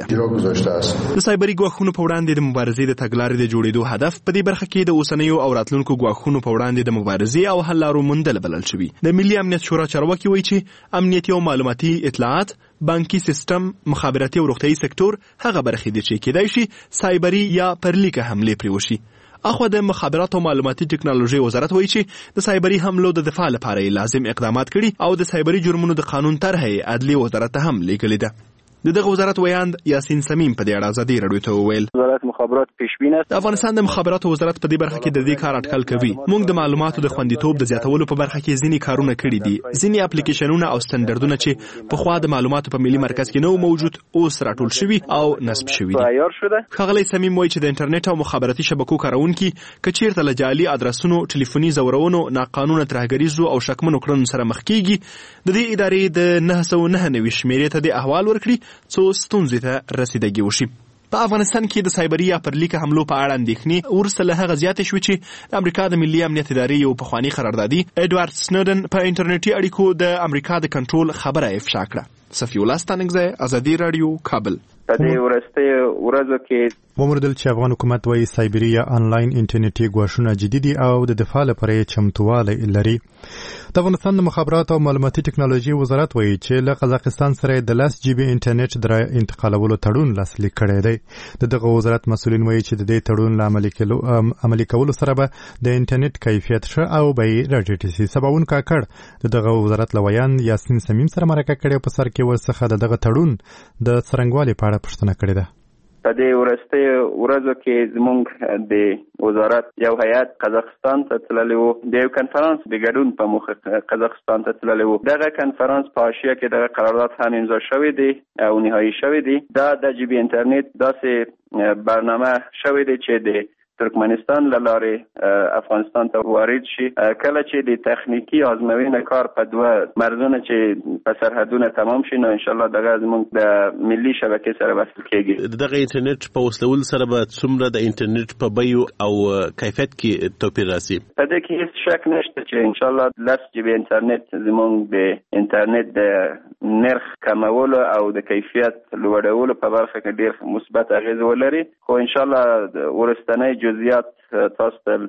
ده. د سایبري ګواښونو په وړاندې د مبارزې د تګلارې د جوړېدو هدف په دې برخه کې د اوسنیو او راتلونکو ګواښونو په وړاندې د مبارزې او حل لارو موندل بلل شوي. د ملي امنیت شورا چارواکي وایي چې امنیتي او معلوماتي اطلاعات، بانکي سیستم، مخابراتي او روغتیايي سکتور هغه برخې دي چې کېدای شي سایبري یا پرلیکه حملې پرې وشي. اخو د مخابرات او معلوماتي ټکنالوژي وزارت وایي چې د سایبري حملو د دفاع لپاره لازم اقدامات کړي او د سایبري جرمونو د قانون طرحه عدلي وزارت ته هم لیږلې ده. د دغه وزارت ویاند یاسین سمیم په دې اړه ازادي رادیو ته وویل وزارت مخابرات پیشبین است. د افغانستان د مخابراتو وزارت په دې برخه کې د دې کار اټکل کوي. موږ د معلوماتو د خوندیتوب د زیاتولو په برخه کې ځینې کارونه کړي دي. ځینې اپلیکیشنونه او سټنډردونه چې په خوا د معلوماتو په ملي مرکز کې نو موجود اوس راټول شوي او نصب شوي دي. تیار شده. ښاغلی سمیم وایي چې د انټرنیټ او مخابراتي شبکو کارونکي که چیرته له جعلي ادرسونو، ټلیفوني زورونو، ناقانونه ترهګریزو او شکمنو کړنو سره مخ کیږي، د دې ادارې د نهه سوه نهه نوي شمیرې ته د احوال ورکړي څو ستونزې ته رسیدګي وشي. په افغانستان کې د سایبري یا پرلیکه حملو په اړه اندېښنې ورسره له هغه زیاتې شوې چې د امریکا د ملي امنیت ادارې یو پخواني قراردادي ایډوارډ سنودن په انټرنیټي اړیکو د امریکا د کنټرول خبره افشا کړه. صفي الله ستانګزی، ازادي رادیو، کابل. په دې وروستیو ورځو کې وموندل چې افغان حکومت وايي سایبري یا آنلاین انټرنیټي ګواښونه جدي دي او د دفاع لپاره یې چمتووالی لري. د افغانستان د مخابرات او معلوماتي ټکنالوژي وزارت وايي چې له قزاقستان سره د لس جی بي انټرنیټ د انتقالولو تړون لاسلیک کړی دی. د دغه وزارت مسؤلین وايي چې د دې تړون له عملي کولو عملي کولو سره به د انټرنیټ کیفیت ښه او بیې راټیټې شي. سباوون کاکړ د دغه وزارت له ویان یاسین سمیم سره مرکه کړې په سر کې ورڅخه د دغه تړون د څرنګوالي په اړه پوښتنه کړې ده. په دې وروستیو ورځو کې زموږ د وزارت یو هیئت قزاقستان ته تللی و، د یو کنفرانس د ګډون په موخه قزاقستان ته تللی و. دغه کنفرانس په حاشیه کې دغه قرارداد هم امضا شوی دی او نهایی شوی دی. دا د جی بي انټرنیټ داسې برنامه شوی دی چې د ترکمنستان له لارې افغانستان ته وارد شي. کله چې د تخنیکی آزموینه کار په دوه مرزونه چې په سرحدونه تمام شي، نو ان شاء الله دغه زموږ د ملي شبکې سره وصل کېږي. دغه انټرنیټ په وصلولو سره به څومره د انټرنیټ په بیو او کیفیت کې توپیر راسي؟ په دې کې هیڅ شک نشته چې ان شاء الله لس جی بي انټرنیټ زموږ د انټرنیټ د نرخ کمولو او د کیفیت لوړولو په برخه کې ډېر مثبت اغیز ولري. خو ان شاء الله ورستنی جزئیات تاسو ته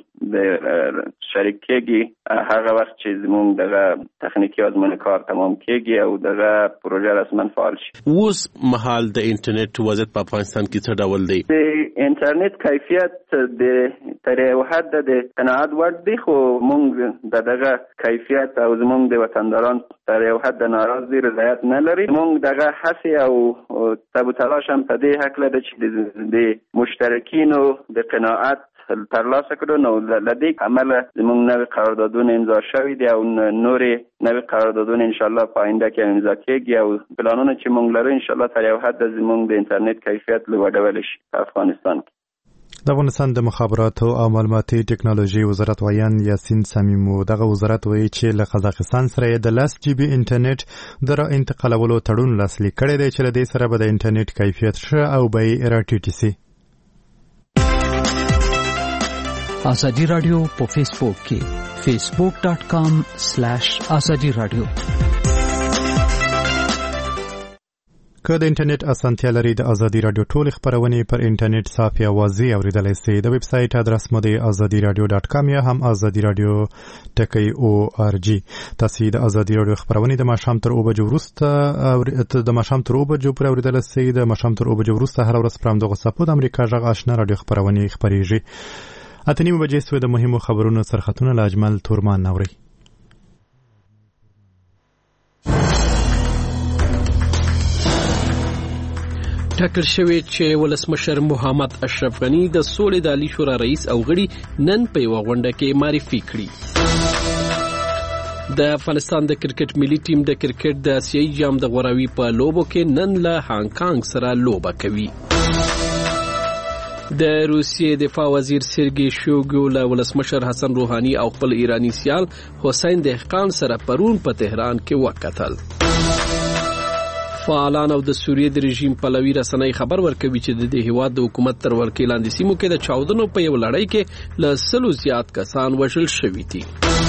شریک کېږي هغه وخت چې زموږ دغه تخنیکی آزمون کار تمام کېږي او دغه پروژه رسما فعال شي. اوس مهال د انټرنیټ وضعیت په افغانستان کې څه ډول دی؟ د انټرنیټ کیفیت د تر یو حد د قناعت وړ دی، خو موږ د دغه کیفیت او زموږ د وطنداران تر یو حد ناراض دي، رضایت نه لري. موږ دغه هڅې او تب و تلاش هم په دې هکله ده چې د مشترکینو د قناعت ترلاسه کړو. نو لدې عمله زموږ نوې قراردادونه امضا شوي دي او نورې نوې قراردادونه ان شاء الله په آینده کې امضا کېږي او پلانونه چې موږ لرو ان شاء الله تر یو حد زموږ د انټرنیټ کیفیت لوړول شي په افغانستان کې. د افغانستان د مخابراتو او معلوماتي ټکنالوژي وزارت ویان یاسین سمیمو دغه وزارت وایي چې له قزاقستان سره د لاس جی بي انټرنیټ د را انتقالولو تړون لاسلیک کړی دی چې له دې سره به د انټرنیټ کیفیت ښه او بیې راټیټې سي. ازادي رادیو په فیسبوک کې facebook dot com slash azadi radio. که د انټرنیټ اسانتیا لري د ازادي رادیو ټول خبرونه پر انټرنیټ صافي اوازي اوریدلای شئ. د ویب سټ ادرس مو د azadi radio dot com یا هم azadi radio ټکی او ار جی. تاسو د ازادي رادیو خبرونه د ماشام تر او بجو وروسته او د ماشام تر او بجو پر اوریدلای شئ. د ماشام تر او بجو وروسته هر ورځ پرام دغه صفو د امریکا ژغ آشنا رادیو خبرونه خبريږي. اته نیمه بجې سوی د مهمو خبرونو سرخطونه له اجمل تورمان نوري. ټاکل شوی چې ولسمشر محمد اشرف غنی د سولې د عالی شورا رئیس او غړي نن په یوه غونډه کې معرفي کړي. د افغانستان د کرکټ ملي ټیم د کرکټ د اسیایي جام د غوراوي په لوبو کې نن له هانګ کانګ سره لوبه کوي. د روسیې دفاع وزیر سرګي شویګو له ولسمشر حسن روحاني او خپل ایرانی سیال حسین دهقان سره پرون په تهران کې وکتل. فعالان او د سوریې د رژیم پلوي رسنۍ خبر ورکوي چې د دې هیواد د حکومت تر ولکې لاندې سیمو کې د چاودنو په یو لړۍ کې له سلو زیات کسان وژل شوي دي.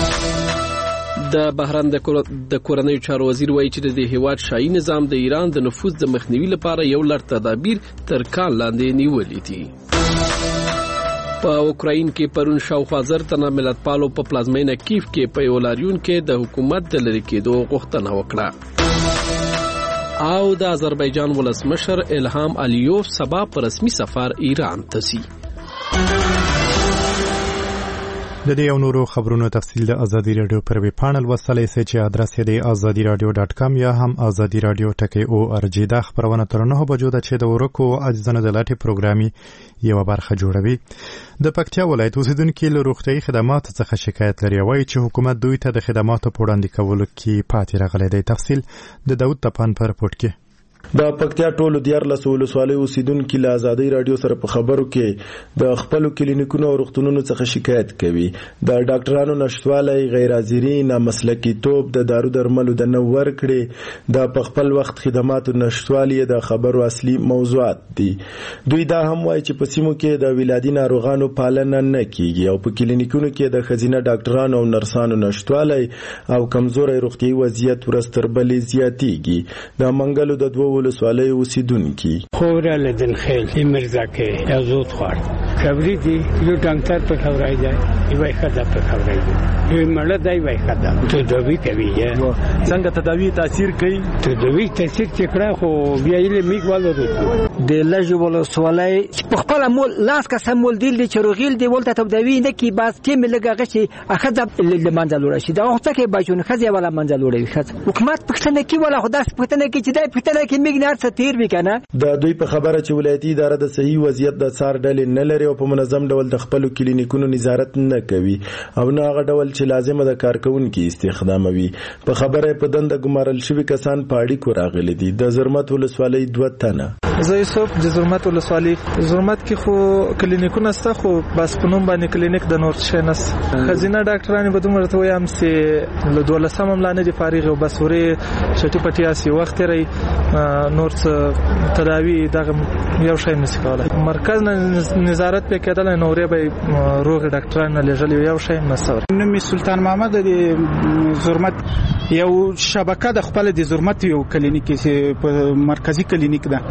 د بهران د کورنیو چارو وزیر وایي چې د دې هیواد شاهي نظام د ایران د نفوذ د مخنیوي لپاره یو لړ تدابیر تر کال لاندې نیولي دي. په اوکراین کې پرون شاوخوا زر تنه ملتپالو په پلازمینه کیف کې په یو لاریون کې د حکومت د لرې کېدو غوښتنه وکړه. او د آذربایجان ولسمشر الهام الیوف سبا په رسمي سفر ایران ته ځي. د دې او نورو خبرونو تفصیل د ازادي رادیو پر ویب پاڼل وصلې سي چې ادرس یې د azadi radio dot com یا هم azadi radio ټکی او ار جی. دا خبرونه تر نه بجو د چې د ورکو اجزنه د لاټي پروګرامي یو برخه جوړوي. د پکتیا ولایت اوسیدونکو له روغتيایي خدماتو څخه شکایت لري وایي چې حکومت دوی ته د خدماتو په وړاندې کولو کې پاتې راغلی دی. تفصیل د داوود تپان پر رپورت کې. د پکتیا ټولو دیارلس ولسوالۍ اوسیدونکو له ازادي رادیو سره په خبرو کې د خپل کلینیکونو او روغتونونو څخه شکایت کوي. د ډاکټرانو نشټوالۍ، غیر حاضري، نامسلکي توپ، د دارو درملو د نه ورکړې، د په خپل وخت خدماتو نشټوالي د خبرو اصلي موضوعات دي. دوی دا هم وایي چې په سیمو کې د ولادي ناروغانو پالنه نه کیږي او په کلینیکونو کې د خزینه ډاکټرانو او نرسانو نشټوالۍ او کمزوري روغتيایي وضعیت ورستر بلې زیاتېږي. د منګلو د دوه ولسوالۍ اوسیدونکي خوره لدن خیل مرزا کې یازود خور خبرې دي یو ډاکټر په خبرای دی یو خدای په خبرای دی یو مړه دی وای خدای ته دوی کوي څنګه تداوی تاثیر کوي ته دوی تاثیر کړه خو بیا یې میګوالو د لږ ولسوالۍ په خپل مول لاس کا سمول دی چې روغیل دی ولته تداوی نه کی باز تیم لګه غشي اخذ لمنځل ورشي دا وخت کې بچون خزي ولا منځل وړي خز حکومت پښتنه کی ولا خدای پښتنه کی چې دای پښتنه کی میګنار ستیر وکنه. د دوی په خبره چې ولایتي اداره د صحیح وضعیت د څار ډلې نه لري او په منظم ډول د خپل کلینیکونو نظارت نه کوي او نه هغه ډول چې لازمه د کارکونکو استخداموي. په خبره په دند ګمارل شوی کسان په اړیکو راغلي دي. د زرمت ولسوالۍ دوه تنه زه یوسف د زرمت ولسوالۍ زرمت کې خو کلینیکونه ستا خو بس په نوم باندې کلینیک د نور شینس خزینه ډاکټرانو به دومره ته وایم چې له دولسم ملانه دی فارغ او بس ورې شټي پټیا سی وخت لري نور تداوی دغه یو شی نشي کولای. مرکز نظارت په کېدل نورې به روغ ډاکټرانو لږلی یو شی مسور. نومي سلطان محمد د زرمت یو شبکه د خپل د زرمت یو کلینیک په مرکزی کلینیک ده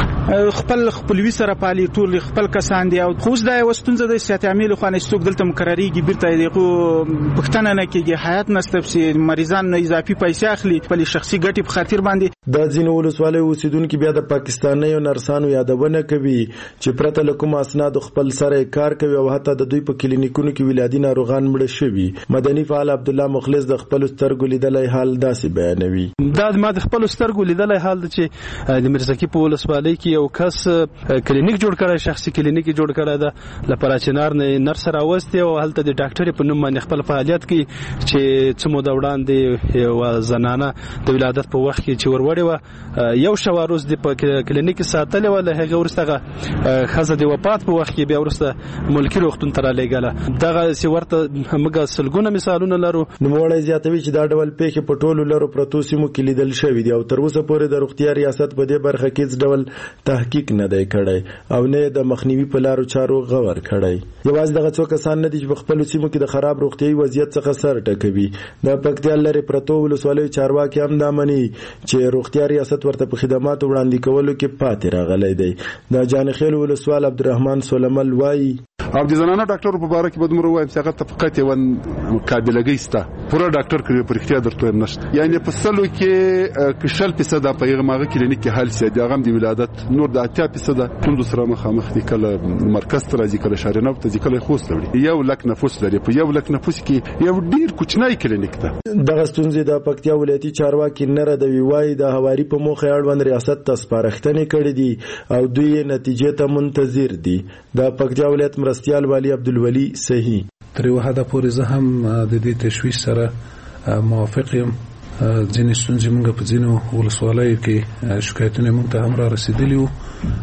خپل خپلوي سره پالي ټول خپل کسان دي او خوځ د وستونزه د سیاست عامل خو نه ستوک دلته مقرریږي بیرته دی خو پښتنه نه کېږي حیات نستفسي مریضان نه اضافي پیسې اخلي خپل شخصي ګټې په خاطر باندې. د ځینو ولسوالۍ اوسیدونکو بیا د پاکستاني نرسانو یادونه کوي چې پرته له کوم اسناد خپل سره کار کوي او حتی د دوی په کلینیکونو کې ولادي ناروغان مړه شوي. مدني فعال عبد الله مخلص د خپل سترګو لیدلای حال داسې بیانوي. دا ما د خپل سترګو لیدلای حال چې د مرزکی په ولسوالۍ کې یو کس کلینیک جوړ کړی شخصي کلینیک جوړ کړی ده لپاره چې نار نه نرس راوستي او هلته د ډاکټر په نوم باندې خپل فعالیت کوي چې څه مو د وړاندې یو زنانه د ولادت په وخت کې چې وروړې و یو شواروز د کلینیک ساتلې و له هغه ورسته خزه د وفات په وخت کې بیا ورسته ملکی روغتون تر لګاله دغه سی ورته موږ سلګونه مثالونه لرو. نوموړی زیاتوي چې دا ډول پیښې په ټولو لرو پرتو سیمو کې لیدل شوې دي او تر اوسه پورې د روغتیا ریاست په دې برخه کې څه ډول تحقیق نه دی کړی او نه د مخنیوي په لارو چارو غور کړی. یوازې دغه څو کسان نه دي چې په خپلو سیمو کې د خراب روغتیایي وضعیت څخه سر ټکوي. د پکتیا لرې پرتو ولسوالیو چارواکي هم دا مني چې روغتیا ریاست ورته په خدماتو وړاندې کولو کې پاتې راغلی دی. د جانخیل ولسوال عبدالرحمن سولمل وایي او د زنانه ډاکټر په باره کې به دومره وایم چې هغه ته فقط یو مقابلګۍ سته پوره ډاکټر کوي په اختیار درته نشته یعنی په سلو کې کشل فیصد په هغه ماغه کلینیک کې حل سي د هغه د ولادت نور د اتیا فیصد توند سره مخامخ دي کله مرکز ته راځي کله شارنه ته کله خوست لري یو لک نفوس لري په یو لک نفوس کې یو ډیر کوچنی کلینیک ده. دغه ستونزې د پکتیا ولایتي چارواکي نه ردوي وایي د هواري په موخه اړوند ریاست ته سپارښتنې کړې دي او دوی نتیجې ته منتظر دي. د پکتیا ولایت مرستیال والی عبدالولی صحیح تر یو حده پورې زه هم د دې تشویش سره موافق یم. ځینې ستونزې موږ په ځینو ولسوالیو کې شکایتونه موږ ته هم را رسېدلي وو.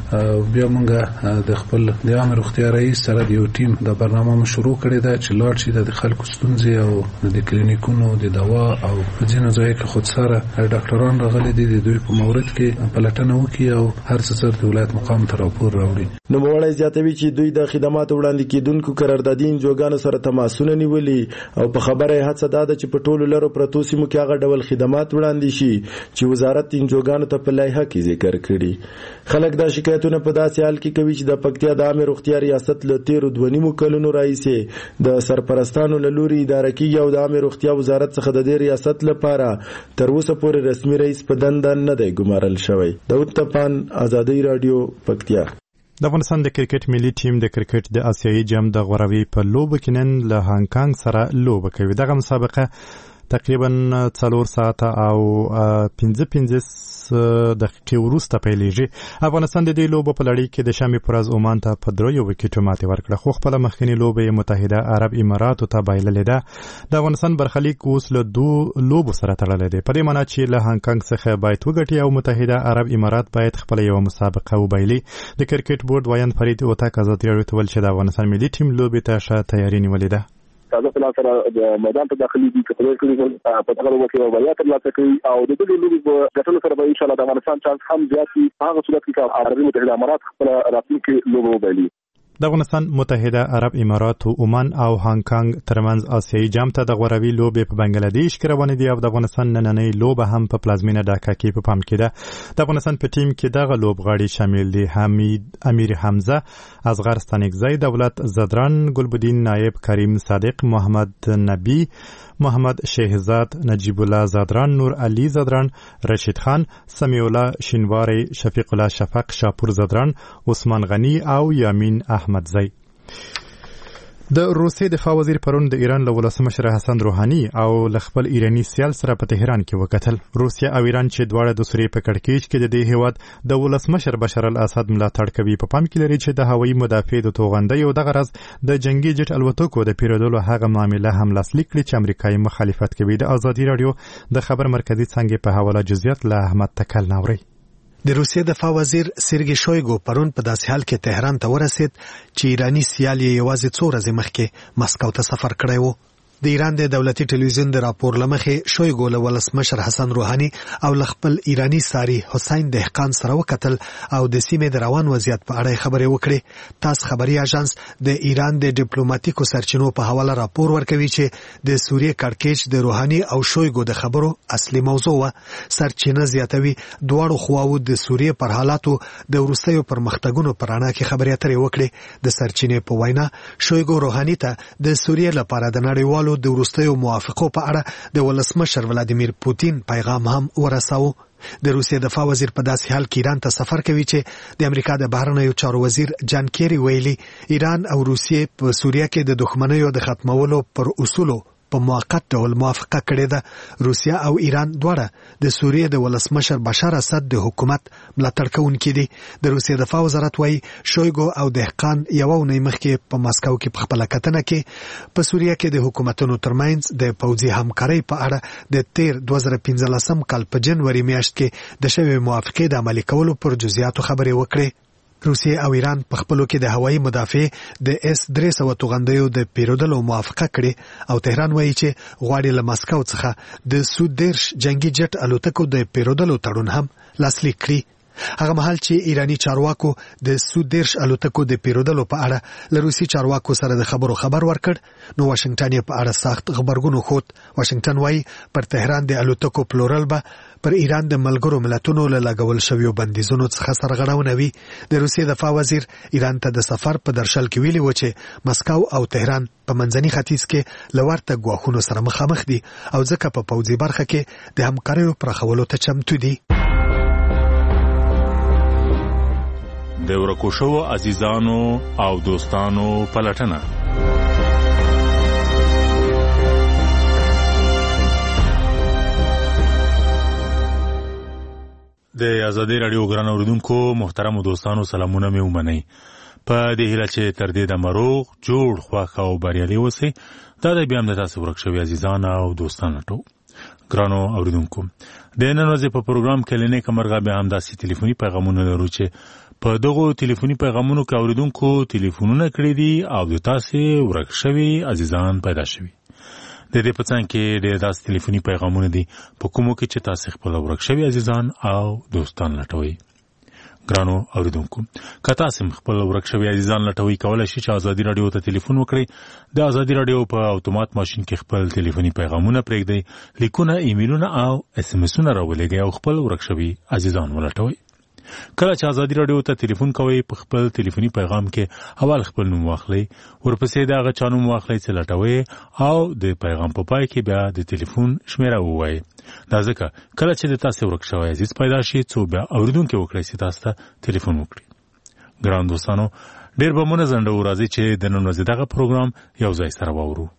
بیا موږ د خپل د عامه روغتیا رئیس سره د یو ټیم د برنامه مو شروع کړې ده چې لاړ شي د خلکو ستونزې او د کلینیکونو د دوا او په ځینو ځایو کې خودسره ډاکټران راغلي دي د دوی په مورد کې پلټنه وکړي او هر څه سره د ولایت مقام ته راپور راوړي. نوموړی زیاتوي چې دوی د خدماتو وړاندې کېدونکو قراردادي انجوګانو سره تماسونه نیولي او په خبره یې هڅه دا ده چې په ټولو لرو پرتو سیمو کې هغه ډول خدمات وړاندې شي چې وزارت انجوګانو ته په لایحه کې ذکر کړي. خلک دا شکایتونه په داسې حال کې کوي چې د پکتیا د عامه روغتیا ریاست له تیرو دوه نیمو کلونو راهیسې د سرپرستانو له لوري اداره کېږي او د عامه روغتیا وزارت څخه د دې ریاست لپاره تر اوسه پورې رسمي رئیس په دنده نه دی ګمارل شوی. داود تپان، ازادي رادیو، پکتیا. د افغانستان د کرکټ ملي ټیم د کرکټ د آسیایي جام د غوراوي په لوبه کې نن له هانګ کانګ سره لوبه کوي. دغه مسابقه تقریبا څلور ساعته او پنځه پنځه دقیقې وروسته پیلېږي. افغانستان د دې لوبو په لړۍ کې د شامي پرز عمان ته په دریو وکټو ماتې ورکړه خو خپله مخکنۍ لوبه یې متحده عرب اماراتو ته بایللې ده. د افغانستان برخلیک اوس له دوو لوبو سره تړلی دی په دې معنی چې له هانګ کانګ څخه باید وګټي او متحده عرب امارات باید خپله یوه مسابقه وبایلي. د کرکټ بورډ وایند فرید اوتاک ازادي راډیو ته ویل چې د افغانستان ملي ټیم لوبې ته ښه تیاري نیولې ده. تازه فلان سره د میدان ته داخلي دي چې خبرې کړي په دغه لوبه کې یو بریا ترلاسه کړي او د دې لوبې په ګټلو سره به ان شاء الله د افغانستان چانس هم زیات وي. هغه صورت کې چې عربي متحده امارات خپل راتلونکي لوبه وبایلي. د افغانستان متحده عرب امارات او عمان او هانګ کانګ ترمنځ آسیایي جام ته د غوراوي لوبې په بنگلاديش کې روانې دي او د افغانستان نننۍ لوبه هم په پلازمینه ډاکا کې په پام کې ده. د افغانستان په ټیم کې دغه لوبغاړي شامل دي: حمید امیر حمزه، اصغر ستانکزی، دولت زدران، ګلبدین نایب، کریم صادق، محمد نبی، محمد شهزاد، نجیب الله زادران، نور علی زادران، رشید خان، سمیع الله شینواری، شفیق الله شفق، شاپور زادران، عثمان غنی او یامین احمدزی. د روسیې دفاع وزیر پرون د ایران له ولسمشر حسن روحاني او له خپل ایراني سیال سره په تهران کې وکتل. روسیه او ایران چې دواړه د سوریې په کړکېچ کې د دې هیواد د ولسمشر بشار الاسد ملاتړ کوي په پام کې لري چې د هوایي مدافع د توغندۍ او دغه راز د جنگي جټ الوتکو د پیرودلو هغه معامله هم لاسلیک کړي چې امریکایي مخالفت کوي. د ازادي راډیو د خبر مرکزي څنګه په حواله جزئیات له احمد تکل ناوري. د روسیې دفاع وزیر سرګی شویګو پرون په داسې حال کې تهران ته ورسید چې ایرانی سیال یې یوازې څو ورځې مخکې مسکو ته سفر کړی و. د ایران د دولتي ټلویزیون د راپور لمخې شویګو له ولسمشر حسن روحاني او له خپل ایرانی ساري حسین دهقان سره وکتل او د سیمې د روان وضعیت په اړه خبرې وکړې. تاس خبري اژانس د ایران د ډیپلوماټیکو سرچینو په حواله راپور ورکوي چې د سوریې کړکېچ د روحاني او شویګو د خبرو اصلي موضوع و. سرچینه زیاتوي دواړو خواو د سوریې پر حالاتو د وروستیو پرمختګونو پر اړه کې خبرې اترې وکړې. د سرچینې په وینا شویګو روحاني ته د سوریې لپاره د نړیوالو د وروستیو موافقو په اړه د ولسمشر ولادیمیر پوتین پیغام هم ورساوه. د روسیې دفاع وزیر په داسې حال کې ایران ته سفر کوي چې د امریکا د بهرنیو چارو وزیر جان کیری ویلي ایران او روسیې په سوریه کې د دښمنیو د ختمولو پر اصولو په موقت ډول موافقه کړې ده. روسیا او ایران دواړه د سوریې د ولسمشر بشار اسد د حکومت ملاتړ کوونکي دي. د روسیې دفاع وزارت وايي شویګو او دهقان یو اونۍ مخکې په ماسکو کې په خپله کتنه کې په سوریه کې د حکومتونو ترمنځ د پوځي همکارۍ په اړه د تیر دوه زره پنځلسم کال په جنوري میاشت کې د شوې موافقې د عملي کولو پر جزئیاتو خبرې وکړې. روسیې او ایران په خپلو کې د هوایي مدافع د اس درې سوه توغندیو د پیرودلو موافقه کړې او تهران وایي چې غواړي له ماسکو څخه د سو دېرش جنگي جټ الوتکو د پیرودلو تړون هم لاسلیک کړي. هغه مهال چې ایرانی چارواکو د سو دېرش الوتکو د پیرودلو په اړه له روسي چارواکو سره د خبرو خبر ورکړ نو واشنگټن یې په اړه سخت غبرګون وښود. واشنگټن وایي پر تهران د الوتکو پلورل به پر ایران د ملګرو ملتونو له لګول شویو بندیزونو څخه سرغړونه وي. د روسیې دفاع وزیر ایران ته د سفر په درشل کې ویلي و چې مسکو او تهران په منځني ختیځ کې له ورته ګواښونو سره مخامخ دي او ځکه په پوځي برخه کې د همکاریو پراخولو ته چمتو دي. د ورکو شوو عزیزانو او دوستانو پلټنه. د آزادۍ راډیو ګران اوریدونکو محترمو دوستانو سلامونه مې ومنئ. په دې هیله چې تر دې دمه روغ جوړ خوښ او بریالي اوسئ. دا دی بیا هم د تاسو ورک شوي عزیزان او دوستان لټو. ګرانو اوریدونکو د نن ورځې په پروګرام کې له نیکه مرغه بیا هم داسې تلیفوني پیغامونه لرو چې په دغو تلیفوني پیغامونو کې اوریدونکو تلیفونونه کړي دي او د تاسې ورک شوي عزیزان پیدا شوي. د دې په څنګ کې ډېر داسې تلیفوني پیغامونه دي په کومو کې چې تاسې خپل ورک شوي عزیزان او دوستان لټوئ. ګرانو اوریدونکو که تاسې خپل ورک شوي عزیزان لټوئ کولی شئ چې ازادي راډیو ته تلیفون وکړئ. د ازادي راډیو په اتومات ماشین کې خپل تلیفوني پیغامونه پرېږدئ، لیکونه، ایمیلونه او اس ام اسونه راولېږئ او خپل ورک شوي عزیزان ولټوئ. کله چې ازادي راډیو ته تلیفون کوئ په خپل تلیفوني پیغام کې اول خپل نوم واخلئ، ورپسې د هغه چا نوم واخلئ چې لټوئ او د پیغام په پای کې بیا د تلیفون شمیره ووایئ. دا ځکه کله چې د تاسې ورک شوی عزیز پیدا شي څو بیا اورېدونکي وکړئ چې تاسو ته تلیفون وکړي. ګران دوستانو ډېر به مو نه ځنډوو، راځئ چې د نن ورځې دغه پروګرام یو ځای سره واورو.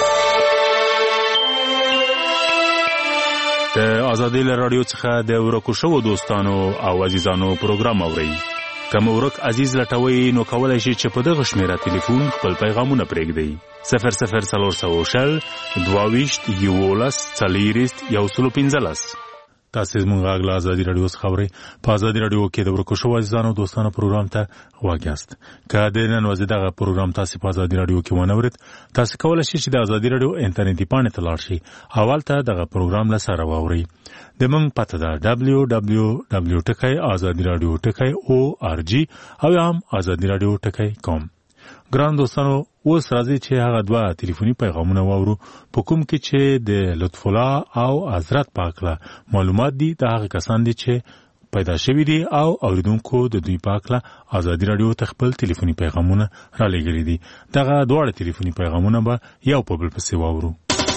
د آزادۍ له راډیو څخه د ورکو شوو دوستانو او عزیزانو پروګرام اورئ. که مو ورک عزیز لټوئ نو کولی شئ چې په دغه شمیره تلیفون خپل پیغامونه پرېږدئ. صفر صفر څلور سوه شل دوه ویشت یولس څلېرویشت یو سلو پنځلس. تاسې زموږ غږ له ازادي راډیو څخه اورئ. په ازادي راډیو کې د ورکو شوو عزیزانو دوستانو پروګرام ته غوږ یاست. که د نن ورځې دغه پروګرام تاسې په ازادي راډیو کې ونه اورېد، تاسې کولی شئ چې د ازادي راډیو انټرنیټي پاڼې ته لاړ شئ او هلته دغه پروګرام له سره واورئ. د موږ پته ده ډبلیو ډبلیو ډبلیو ټکی ازادي راډیو ټکی او آر جي او یا هم ازادي راډیو ټکی کام. ګران دوستانو اوس راځي چې هغه دوه تلیفوني پیغامونه واورو په کوم کې چې د لطف الله او حضرت پاک له معلومات دي د هغه کسان دي چې پیدا شوي دي او اوریدونکو د دوی پاک له ازادي راډیو ته خپل تلیفوني پیغامونه را لېږلي دي. دغه دواړه تلیفوني پیغامونه به یو په بل پسې واورو.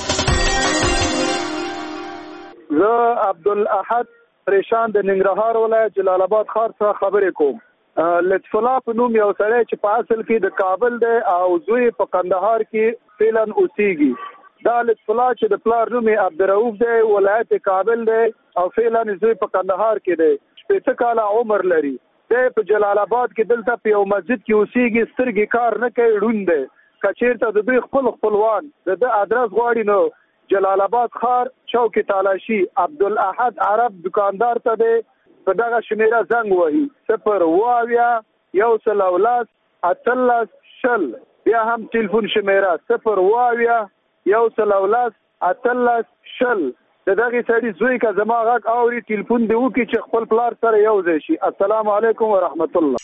زه عبدالاحد پریشان د ننګرهار ولایت جلال آباد ښار څخه خبرې کوم. لطف الله په نوم یو سړی چې په اصل کې د کابل دی او زوی په کندهار کې فعلا اوسېږي. دا لطف الله چې د پلار نوم یې عبدالرؤف دی، ولایت کابل دی او فعلا زوی په کندهار کې دی. شپېته کاله عمر لري. دی په جلال آباد کې دلته په یو مسجد کې اوسېږي، سترګې کار نه کوي، ړوند دی. که چېرته د دوی خپل خپلوان د ده ادرس غواړي نو جلال آباد ښار چوک تالاشي عبدالاحد عرب دکاندار ته دی په دغه شمیره زنګ وهي صفر اووه اویا یو سل او لس اتلس شل. بیا هم تلیفون شمیره صفر اووه اویا یو سل او لس اتلس شل. د دغې سړي زوی که زما غږ اوري تلیفون دې وکړي چې خپل پلار سره یو ځای شي. السلام علیکم ورحمت الله.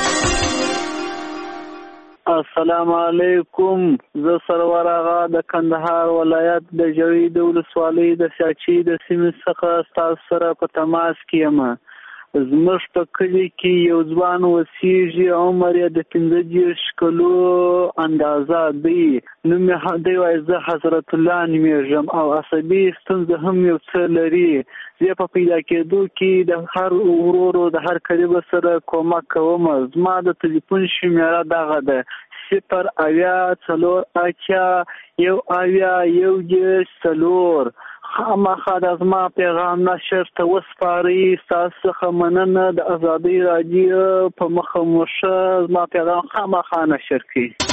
السلام علیکم. زه سرور آغا د کندهار ولایت د جوی د ولسوالۍ د سیاچي د سیمې څخه ستاسو سره په تماس کې یم. زموږ په کلي کې یو ځوان اوسېږي، عمر یې د پنځه دېرش کلو اندازه دی. نوم یې دی وایي زه حضرت الله نومېږم او عصبي ستونزه هم یو څه لري. زه په پیدا کېدو کې د هر ورورو د هر کلیبه سره کومک کوم. زما د تلیفون شمیره دغه ده صفر اویا څلور اتیا یو اویا یو دېرش څلور خامخا د زما پیغام نشر ته وسپارئ. ستاسو څخه مننه. د ازادۍ راډیو په مخه مو ښه. زما پیغام خامخا نشر کړئ.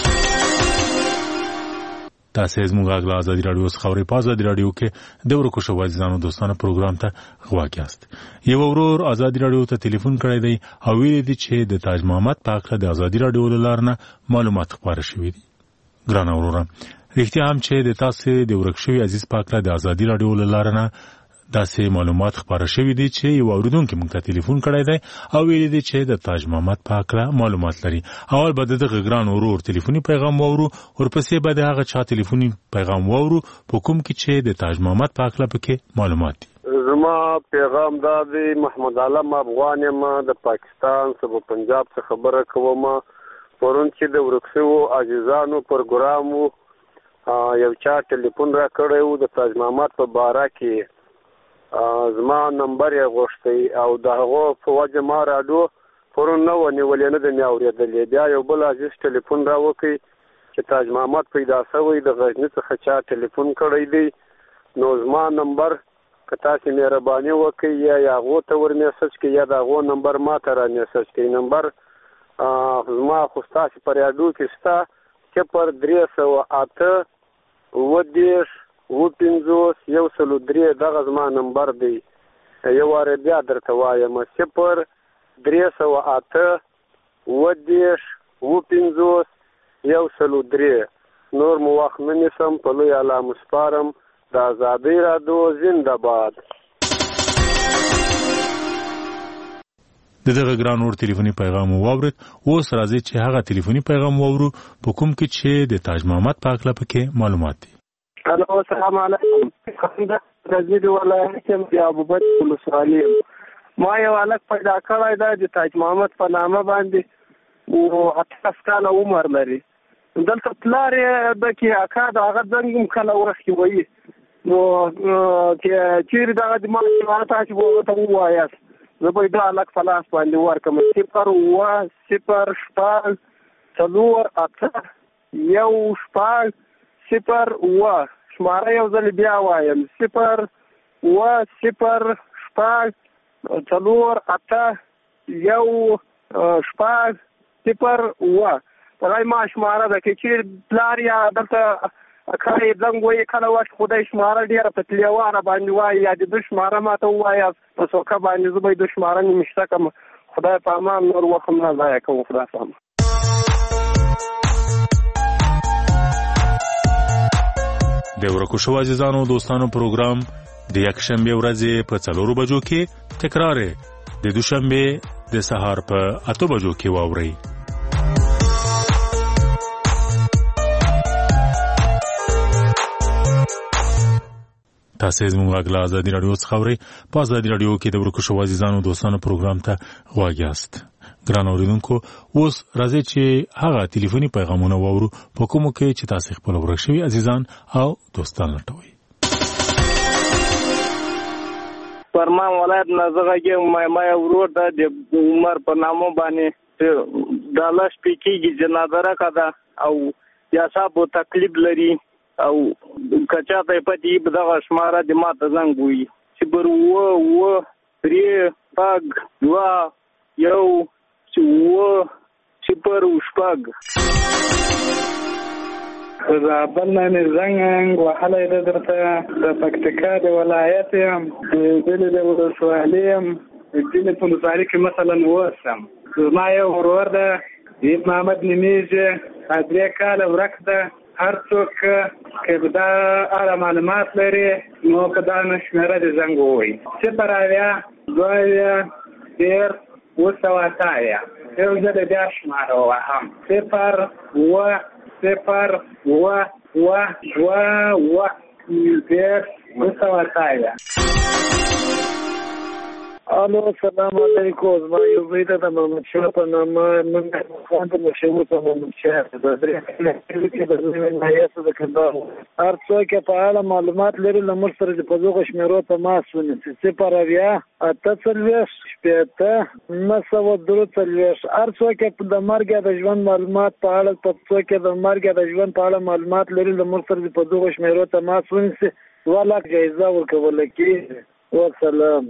تاسې زموږ غږ له ازادي راډیو څخه اورئ. په ازادي راډیو کې د ورکو شوو عزیزانو دوستانو پروګرام ته غواګ یاست. یو ورور ازادي راډیو ته ټلیفون کړی دی او ویلي دي چې د تاج محمد په اړه د ازادي راډیو له لارې نه معلومات خپاره شوي دي. ګرانه وروره، رښتیا هم چې د تاسې د ورک شوي عزیز په اړه د ازادي راډیو له لارې نه داسې معلومات خپاره شوي دي چې یو اورېدونکي موږ ته ټلیفون کړی دی او ویلي دي چې د تاج محمد په اړه معلومات لري. اول به د دغه ګران ورور ټلیفوني پیغام واورو، ورپسې به د هغه چا ټلیفوني پیغام واورو په کوم کې چې د تاج محمد په اړه پکې معلومات دي. زما پیغام دا دی، محمد علم افغان یم، د پاکستان صوبه پنجاب څخه خبره کوم. پرون چې د ورک شوو عزیزانو پروګرام یو چا ټلیفون را کړی و د تاج محمد په باره کې، زما نمبر یې غوښتی او د هغو په وجه ما راډیو پرون نه ونیولې، نه ده مې اورېدلې. بیا یو بل عزیز ټلیفون را وکړي چې تاج محمد پیدا شوی د غزني څخه چا ټلیفون کړی دی. نو زما نمبر که تاسې مهرباني وکړئ یا یا هغو ته ور میسج کړئ یا د هغو نمبر ما ته را میسج کړئ. نمبر زما خو ستاسې په راډیو کې شته، صفر درې سوه اته اووه دېرش اووه پنځوس یو سلو درې، دغه زما نمبر دی. یو واره بیا درته وایم، صفر درې سوه اته اووه دېرش اووه پنځوس یو سلو درې. نور مو وخت نه نیسم، په لوی الله مو سپارم. د ازادۍ راډیو زنده باد. د دغه ګران ور ټلیفوني پیغام واورید. اوس راځي چې هغه ټلیفوني پیغام واورو په کوم کې چې د تاج محمد په اړه پکې معلومات دي. الو السلام علیکم. رزید ولایت یم د ابوبکر ولسوالي. ما یو هلک پیدا کړی دی د تاج محمد په نامه باندې، او اتلس کاله عمر لري. دلته پلار یې د کې اکا د هغه زنګ هم کله ورخکې وایي. نو چیرې دغه د ما چې تاسې به ورته ووایاست، زه به یې دا هلک په لاس باندې ورکړم. صفر اووه صفر شپږ څلور اته یو شپږ صفر اووه. شماره یو ځل بیا وایم، صفر اووه صفر شپږ څلور اته یو شپږ صفر اووه. دغه ما شماره ده. که چیرې پلار یا دلته اکا یې زنګ وایي کله وخت خدای شماره ډېره په تلیواره باندې وایي، یا د ده شماره ما ته ووایاست په څوکه باندې، زه به یې د شماره نېمشته کړم. خدای په امان، نور وخت هم نه ضایع کوم. خدای په امان. د ورکو شوو عزیزانو دوستانو پروګرام د یکشنبه ورځې په څلورو بجو کې تکرار د دوشنبه د سهار په اته بجو کې واورئ. تاسې زموږ غږ له ازادي راډیو څخه اورئ. په ازادي راډیو کې د ورکو شوو عزیزانو دوستانو پروګرام ته غواګ یاست. ګران اوریدونکو، اوس راځي چې هغه ټلیفوني پیغامونه واورو په کومو کې چې تاسې خپل ورک شوي عزیزان او دوستان لټوئ. فرمان ولایت نه زه غږیم. ما یو ورور ده د عمر په نامه باندې د الله شپې کېږي، جنازه راکړه او یا صاحب تکلیف لري او که چاته یې پته وي دغه شماره د ما ته زنګ ووایي. صفر اووه اووه درې شپږ دوه یو اووه صفر شپږ. بل نه مې زنګ وهلی ده درته. د پکتیکا د ولایت یم، د ډلې د ولسوالي یم. د ډلې په ولسوالي کې مثلا اوس یم. زما یو ورور ده عید محمد نومیږي، درې کاله ورک ده. هر څوک که دا اړه معلومات لري نو په دا شمېره د زنګ ووایي. صفر اویا دوه اویا دېرش اووه سوه اته اویا. یو ځل بیا شماره ووهم، صفر اووه صفر اووه اووه دوه اووه دېرش اووه سوه اته اویا. الو السلام علیکم. ما یو ویډیو د محمد شاه په نامه موږ خان ته مشهور په محمد شاه د درې کې د نوې نایاسه د کندهار هر څوک په اړه معلومات لري لمر سره په دغه شمیرو ته ماسونه چې پر بیا اته څلويش شپته نسو درو څلويش هر څوک د مرګ د ژوند معلومات په اړه په څوک د مرګ د ژوند په اړه معلومات لري لمر سره په دغه شمیرو ته ماسونه ولا جایزه ورکول کیږي. والسلام.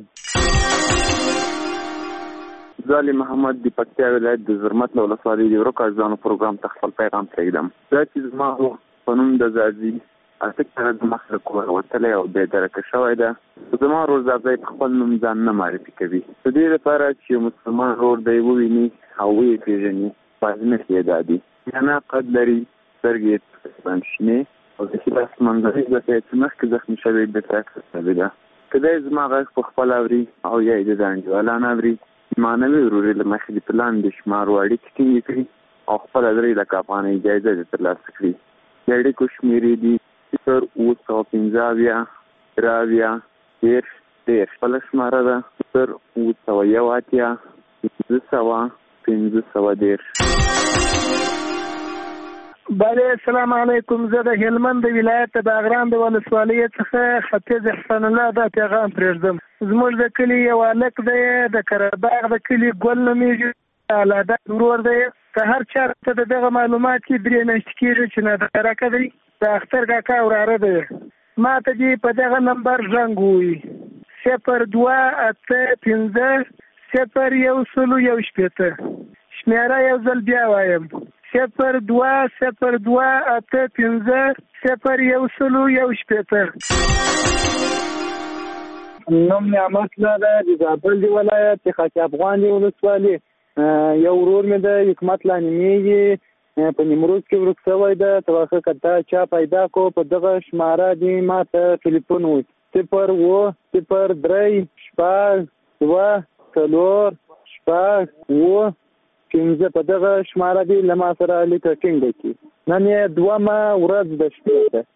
زالي محمد د پکتیا ولایت د زرمت له ولسوالۍ د ورکاځانو پروګرام ته خپل پیغام پرېږدم. دا چې زما په نوم د زازي اته کړه د مخه کور وتلې او د درکه شوې ده. زما ورور زازي خپل نوم ځان نه معرفي کوي. د دې لپاره چې مسلمان ورور دی وویني او وی پیژني پازنه کې دادي. نه قد لري سرګې باندې او د شپږ منځري د ته مخکې زخمی شوی د تاکس ده. کله زما غږ په خپل اوري او یا د ځانګړي ولانه اوري مانوي وروري له مخې د پلان د شمار وړي کټینګ کړی او خپل درې لکه افغانۍ جایزه د ترلاسه کړي. د اړیکو شمیرې دي صفر اوه سوه پنځه اویا درې اویا دېرش دېرش. بله شماره ده صفر اوه سوه یو اتیا پنځه سوه پنځه سوه دېرش. بله السلام علیکم. زه د هلمند د ولایت د باغران د ولسوالۍ څخه حفیظ احسان الله دا پیغام پرېږدم. زموږ د کلي یو هلک دی د کرهباغ د کلي ګل نومیږي الاده ورور دی. که هر چا ته د دغه معلومات کې درې میاشتې کېږي چې نادرکه دی د اختر کاکا وراره دی. ما ته دې په دغه نمبر زنګ ووایي صفر دوه اته پنځه صفر یو سلو یو شپېته. شمېره یو ځل بیا وایم صفر دوه صفر دوه اته پنځه صفر یو سلو یو شپېته. نوم نعمت الله ده د زابل دی ولایت د خاک افغان دی ولسوالي. یو ورور مې د حکمت لا نومیږي په نیمروز کې ورک شوی ده. توخه کته چا پیدا کو په دغه شماره دی ما ته ټلیفون وکړ صفر اوه صفر درې شپږ دوه څلور شپږ اوه پنځه په دغه شماره دی له ما سره لیکه ټینګ کړي. نن یې دومه ورځ د شپې ده.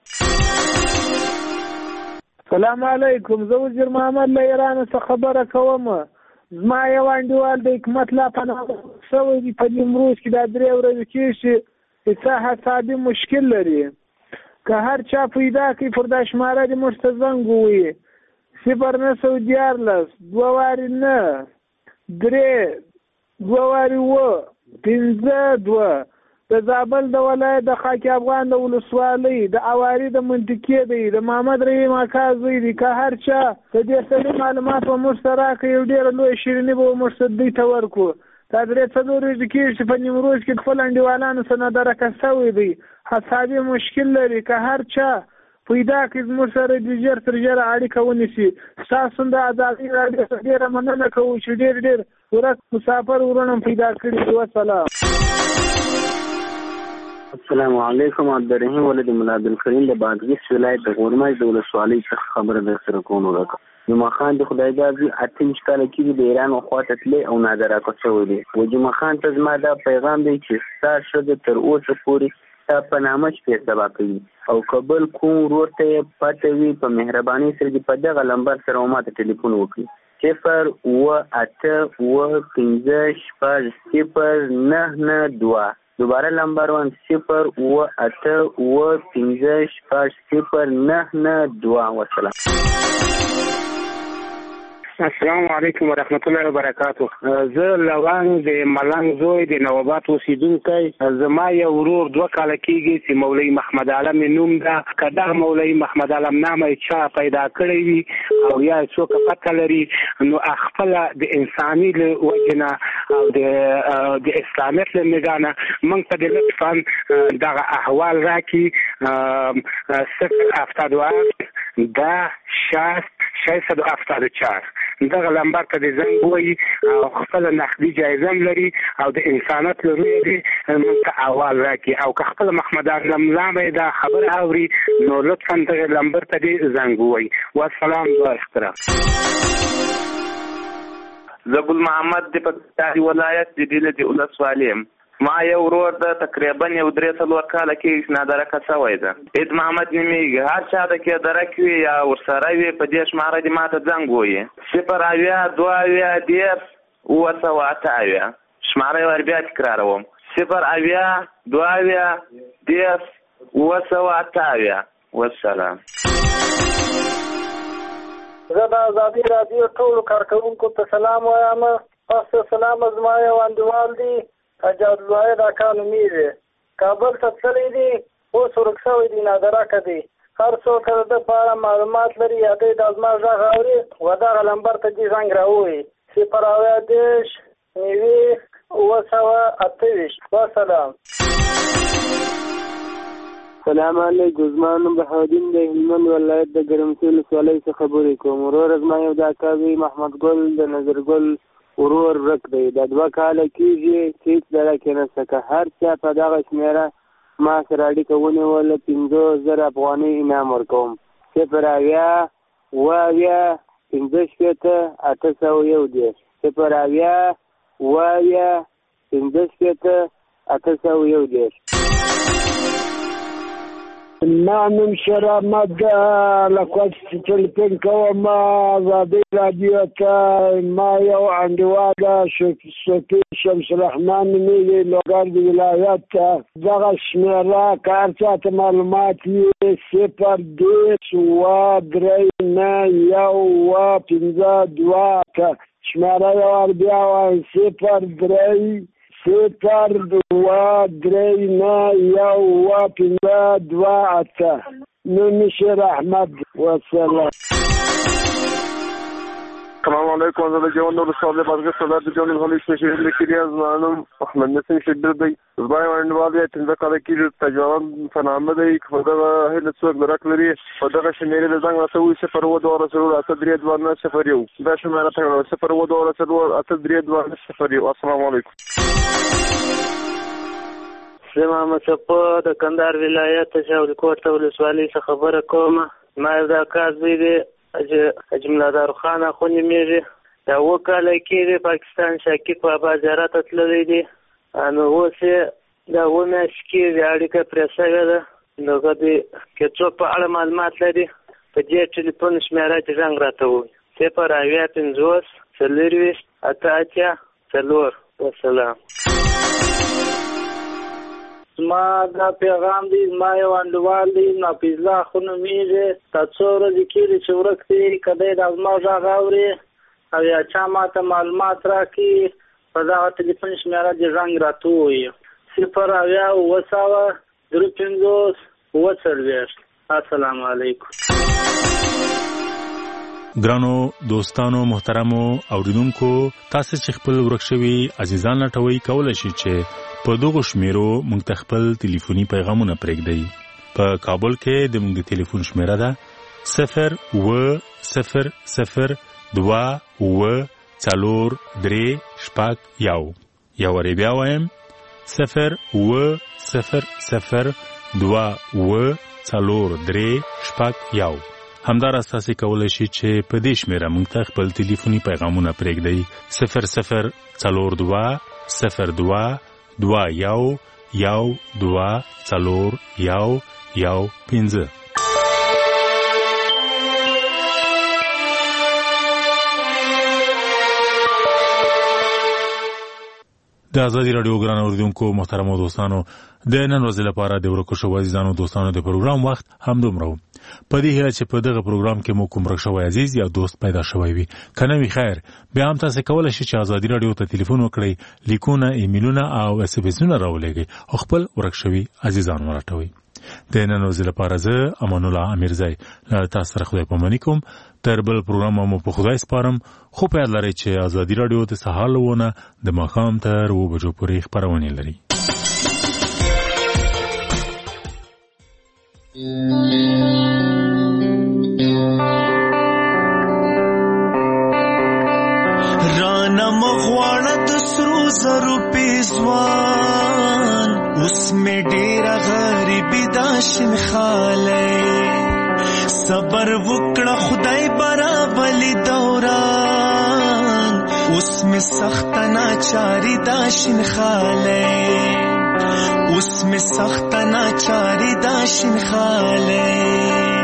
سلام علیکم. زه وزیر محمد له ایران څخه خبره کوم. زما یو انډیوال د حکمت لا په نامه شوی دی په نیمروز کې دا درې ورځې کېږي چې حسابي مشکل لري. که هر چا پیدا کړي پر دا شماره دې موږ ته زنګ ووایي صفر نه سوه دیارلس دوه وارې نه درې دوه وارې اووه پنځه دوه د زابل د ولایت د خاک افغان د ولسوالۍ د اواري د منطقې دی د محمد رحیم اکا زوی دی. که هر چا د دې سړي معلومات به موږ سره راکړي یو ډېره لویه شیریني به موږ سره دوی ته ورکړو. دا درې څلور ورځې کېږي چې په نیمروز کې خپل انډیوالانو سره نادرکه شوی دی حسابي مشکل لري. که هر چا پیدا کړي زموږ سره د ژر تر ژره اړیکه ونیسي. ستاسو د ازادي راډیو څخه ډېره مننه کوو چې ډېر ډېر ورک مسافر ورونه پیدا کړي. وسلام. السلام علیکم. عبدالرحیم ولد مولا عبدالکریم د بادغیس ولایت د غورمج د ولسوالۍ څخه خبره در سره کوم وکړه. جمعه خان د خدای دازي اته مشکل کېږي د ایران او خواته تللی او نادرکه شوی دی. و جمعه خان ته زما دا پیغام دی چې ستا ښځه تر اوسه پورې ستا په نامه شپې سبا کوي او کابل کوم ورور ته یې پته وي په مهربانۍ سره دې په دغه لمبر سره ما ته ټلیفون وکړي صفر اوه اته اوه پنځه شپږ صفر نه نه دوه. دوباره لمبر وان صفر اوه اته اوه پنځه شپږ صفر نه نه دوه. وسلام. السلام علیکم ورحمت الله وبرکاتو. زه لوان د ملنګ زوی د نوبات اوسیدونکی. زما یو ورور دوه کاله کېږي چې مولوي محمد عالم نوم ده. که دغه مولوي محمد عالم نامه چا پیدا کړی وي او یا څوک پته لري نو خپله د انساني له وجې نه او د اسلامیت له نګاه نه موږ ته د لطفا دغه احوال راکړي صفر هفتاد و هفت ده شصت ششصد و هفتاد و چهار. دغه لمبر ته د زنګ ووایي او خپله نقدي جایزه هم لري او د انسانیت له رویه دې موږ ته احوال راکړي. او که خپله محمد عالم نامه یې دا خبره اوري نو لطفا دغه لمبر ته دې زنګ ووایي. والسلام و احترام. زه ګل محمد د پکتیا ولایت د ډیله د ولسوالۍ یم. ما یو ورور د تقریبا یو درې څلور کاله کې نادرکه شوی ده. عید محمد نومیږي. هر چا د کې درک وي یا ورسره وي په دې شماره دې ماته زنګ ووایي. صفر اویا دوه اویا دېرش اووه سوه اته اویا. شماره یې ور بیا تکراروم. صفر اویا دوه اویا دېرش اووه سوه اته اویا. والسلام. زه د ازادي راډیو ټولو کارکوونکو ته سلام وایم. تاسو سلام زما یو انډیوال دی حاجي عبدالواحد اکا نومیږي. کابل ته تللی دی، اوس ورک شوی دی، نادرکه دی. هر څوک د ده په اړه معلومات لري یا دی د زما غږ اوري و دغه نمبر ته دې زنګ راووایي. صفر اویا دېرش نوي اووه سوه اته ویشت. وسلام. سلام علیکم. زما نوم بهاودین دی، هلمند ولایت د ګرمسیر ولسوالۍ څخه خبرې کوم. ورور زما یو د اکا زوی محمد ګل د نظر ګل ورور ورک دی. دا دوه کاله کېږي چې هېڅ ډله کې نشته. که هر چا په دغه شمېره ما سره اړیکه ونیوله پنځوس زره افغانۍ انعام ورکوم. صفر اویا اوه اویا پنځه شپېته اته سوه یو دېرش. صفر اویا اوه اویا پنځه شپېته اته سوه یو دېرش. ما نوم شیر احمد له کوټ ټلیفون کوم ازادي راډیو ته. ما یو انډیوال شفیع شمس الرحمن نومیږي، لوګر د ولایت ته. دغه شمېره که هر چا ته معلومات وي صفر دېرش اوه درې نه یو اوه پنځه دوه اته. شمېره یې ور بیا وایم صفر درې صفر دوه درې نه یو اووه پنځه دوه اته. نوم یې شیر احمد. وسلام. السلام علیکم. زه د جوان ولسوالۍ بادغیس ولایت د جوان ولسوالۍ شهید لیکلي یم. زما نوم احمد نسیم شبیر دی. زما یو انډیوال دی پنځه کاله کېږي تجوان په نامه دی. که په دغه هیله څوک درک لري په دغه شمېرې د زنګ راته ووایي صفر اووه دوه څلور اته درې دوه نه صفر یو. دا شمېره تکراروم صفر اووه دوه څلور اته درې دوه نه صفر یو. السلام علیکم. زه محمد صفا د کندهار ولایت شاول کوټ ولسوالۍ څخه خبره کوم. ما یو د اکا زوی دی حاجي ملادار خان اخو نومیږي. دا اووه کاله کېږي پاکستان شاکر بابا زیارت ته تللی دی. نو اوس یې دا اووه میاشتې کېږي اړیکه پرې شوې ده. نو که دې که څوک په اړه معلومات لري په دې ټلیفون شمېره کې زنګ راته ووایي. صفر اویا پنځوس څلرویشت اته اتیا څلور. وسلام. زما دا پیغام دی، زما یو انډیوال دی نافظ الله اخو نومیږي. دا څو ورځې کېږي چې ورک دی. که دی د زما غږ اوري او یا چا ماته معلومات راکړي په دغه ټلیفون شمېره دې زنګ راته ووایي. صفر اویا اووه سوه درې پنځوس اووه څلوېښت. السلام علیکم. ګرانو دوستانو محترمو اوریدونکو، تاسو چې خپل ورک شوي عزیزان لټوي کولای شئ چې په دغه شمیرو موږ ته خپل ټلیفوني پیغامونه پرېږدئ. په کابل کې د موږ د ټلیفون شمیره ده صفر اووه صفر صفر دوه اووه څلور درې شپږ یو. یو وارې بیا وایم صفر اووه صفر صفر دوه اووه څلور درې شپږ یو. همداراز تاسو کولای شئ چې په دې شمیره موږ ته خپل ټلیفوني پیغامونه پرېږدئ. صفر صفر څلور دوه صفر دوه دوه یو یو دوه څلور یو یو پنځه. د ازادي راډیو ګران اوریدونکو محترمو دوستانو، د نن ورځې لپاره د ورکو شوو عزیزانو دوستانو د پروګرام وخت همدومره و. په دې هیله چې په دغه پروګرام کې مو کوم ورک شوی عزیز یا دوست پیدا شوی وي. که نه وي خیر، بیا هم تاسو کولی شئ چې ازادي راډیو ته ټلیفون وکړئ، لیکونه، ایمیلونه او اس ام اسونه راولېږئ او خپل ورک شوي عزیزان ورټوئ. د نن ورځې لپاره زه امان الله امیرزی له تاسو سره خدای پاماني کوم. تر بل پروګرام مو په خدای سپارم. خو په یاد لرئ چې ازادي راډیو د سهار له ونه د ماښام تر اووه بجو پورې خپرونې لري. رانا مغواړه د سرو زرو پیزوان، اوس مې ډېره غریبي دا شین خالی. صبر وکړه خدای برابلی دوران، اوس می سخت ناچاری داشین خاله اوس می سخت ناچاری داشین خاله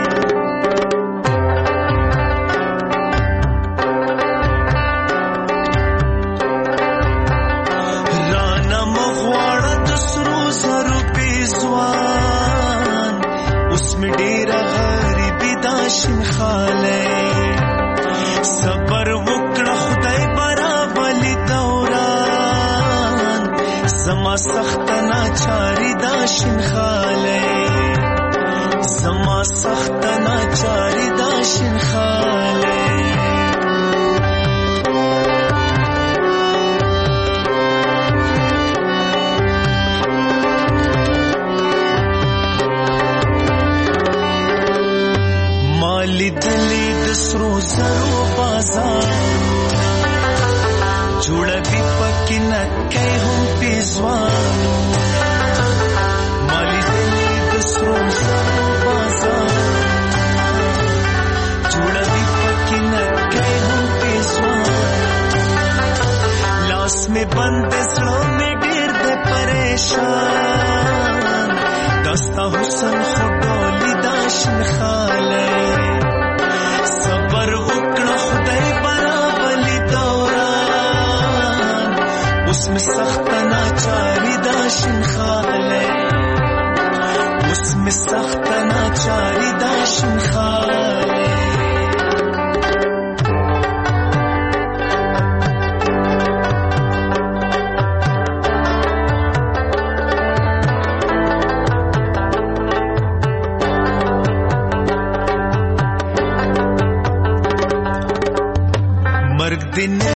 رانا مغواړه د سرو زرو پیزوان اوس می ډیره غریبی داشین خاله صبر وکړه خدای برابلی دوران زما سخت ناچاری داشین خاله زما سخت ناچاری داشین خاله مالی دلی د سرو زرو بازار جوړه بي پکې نکې هم پیزوان مالی دلی د سرو زرو بازار جوړه بي پکې نکې هم پیزوان لاس می بند زړه می ډېر د پریشان دستا حسن خډولي داشن خاله صبر وکړه خدای برابلی دوران اوس می سخت ناچاری داشن خاله اوس می سخت ناچاری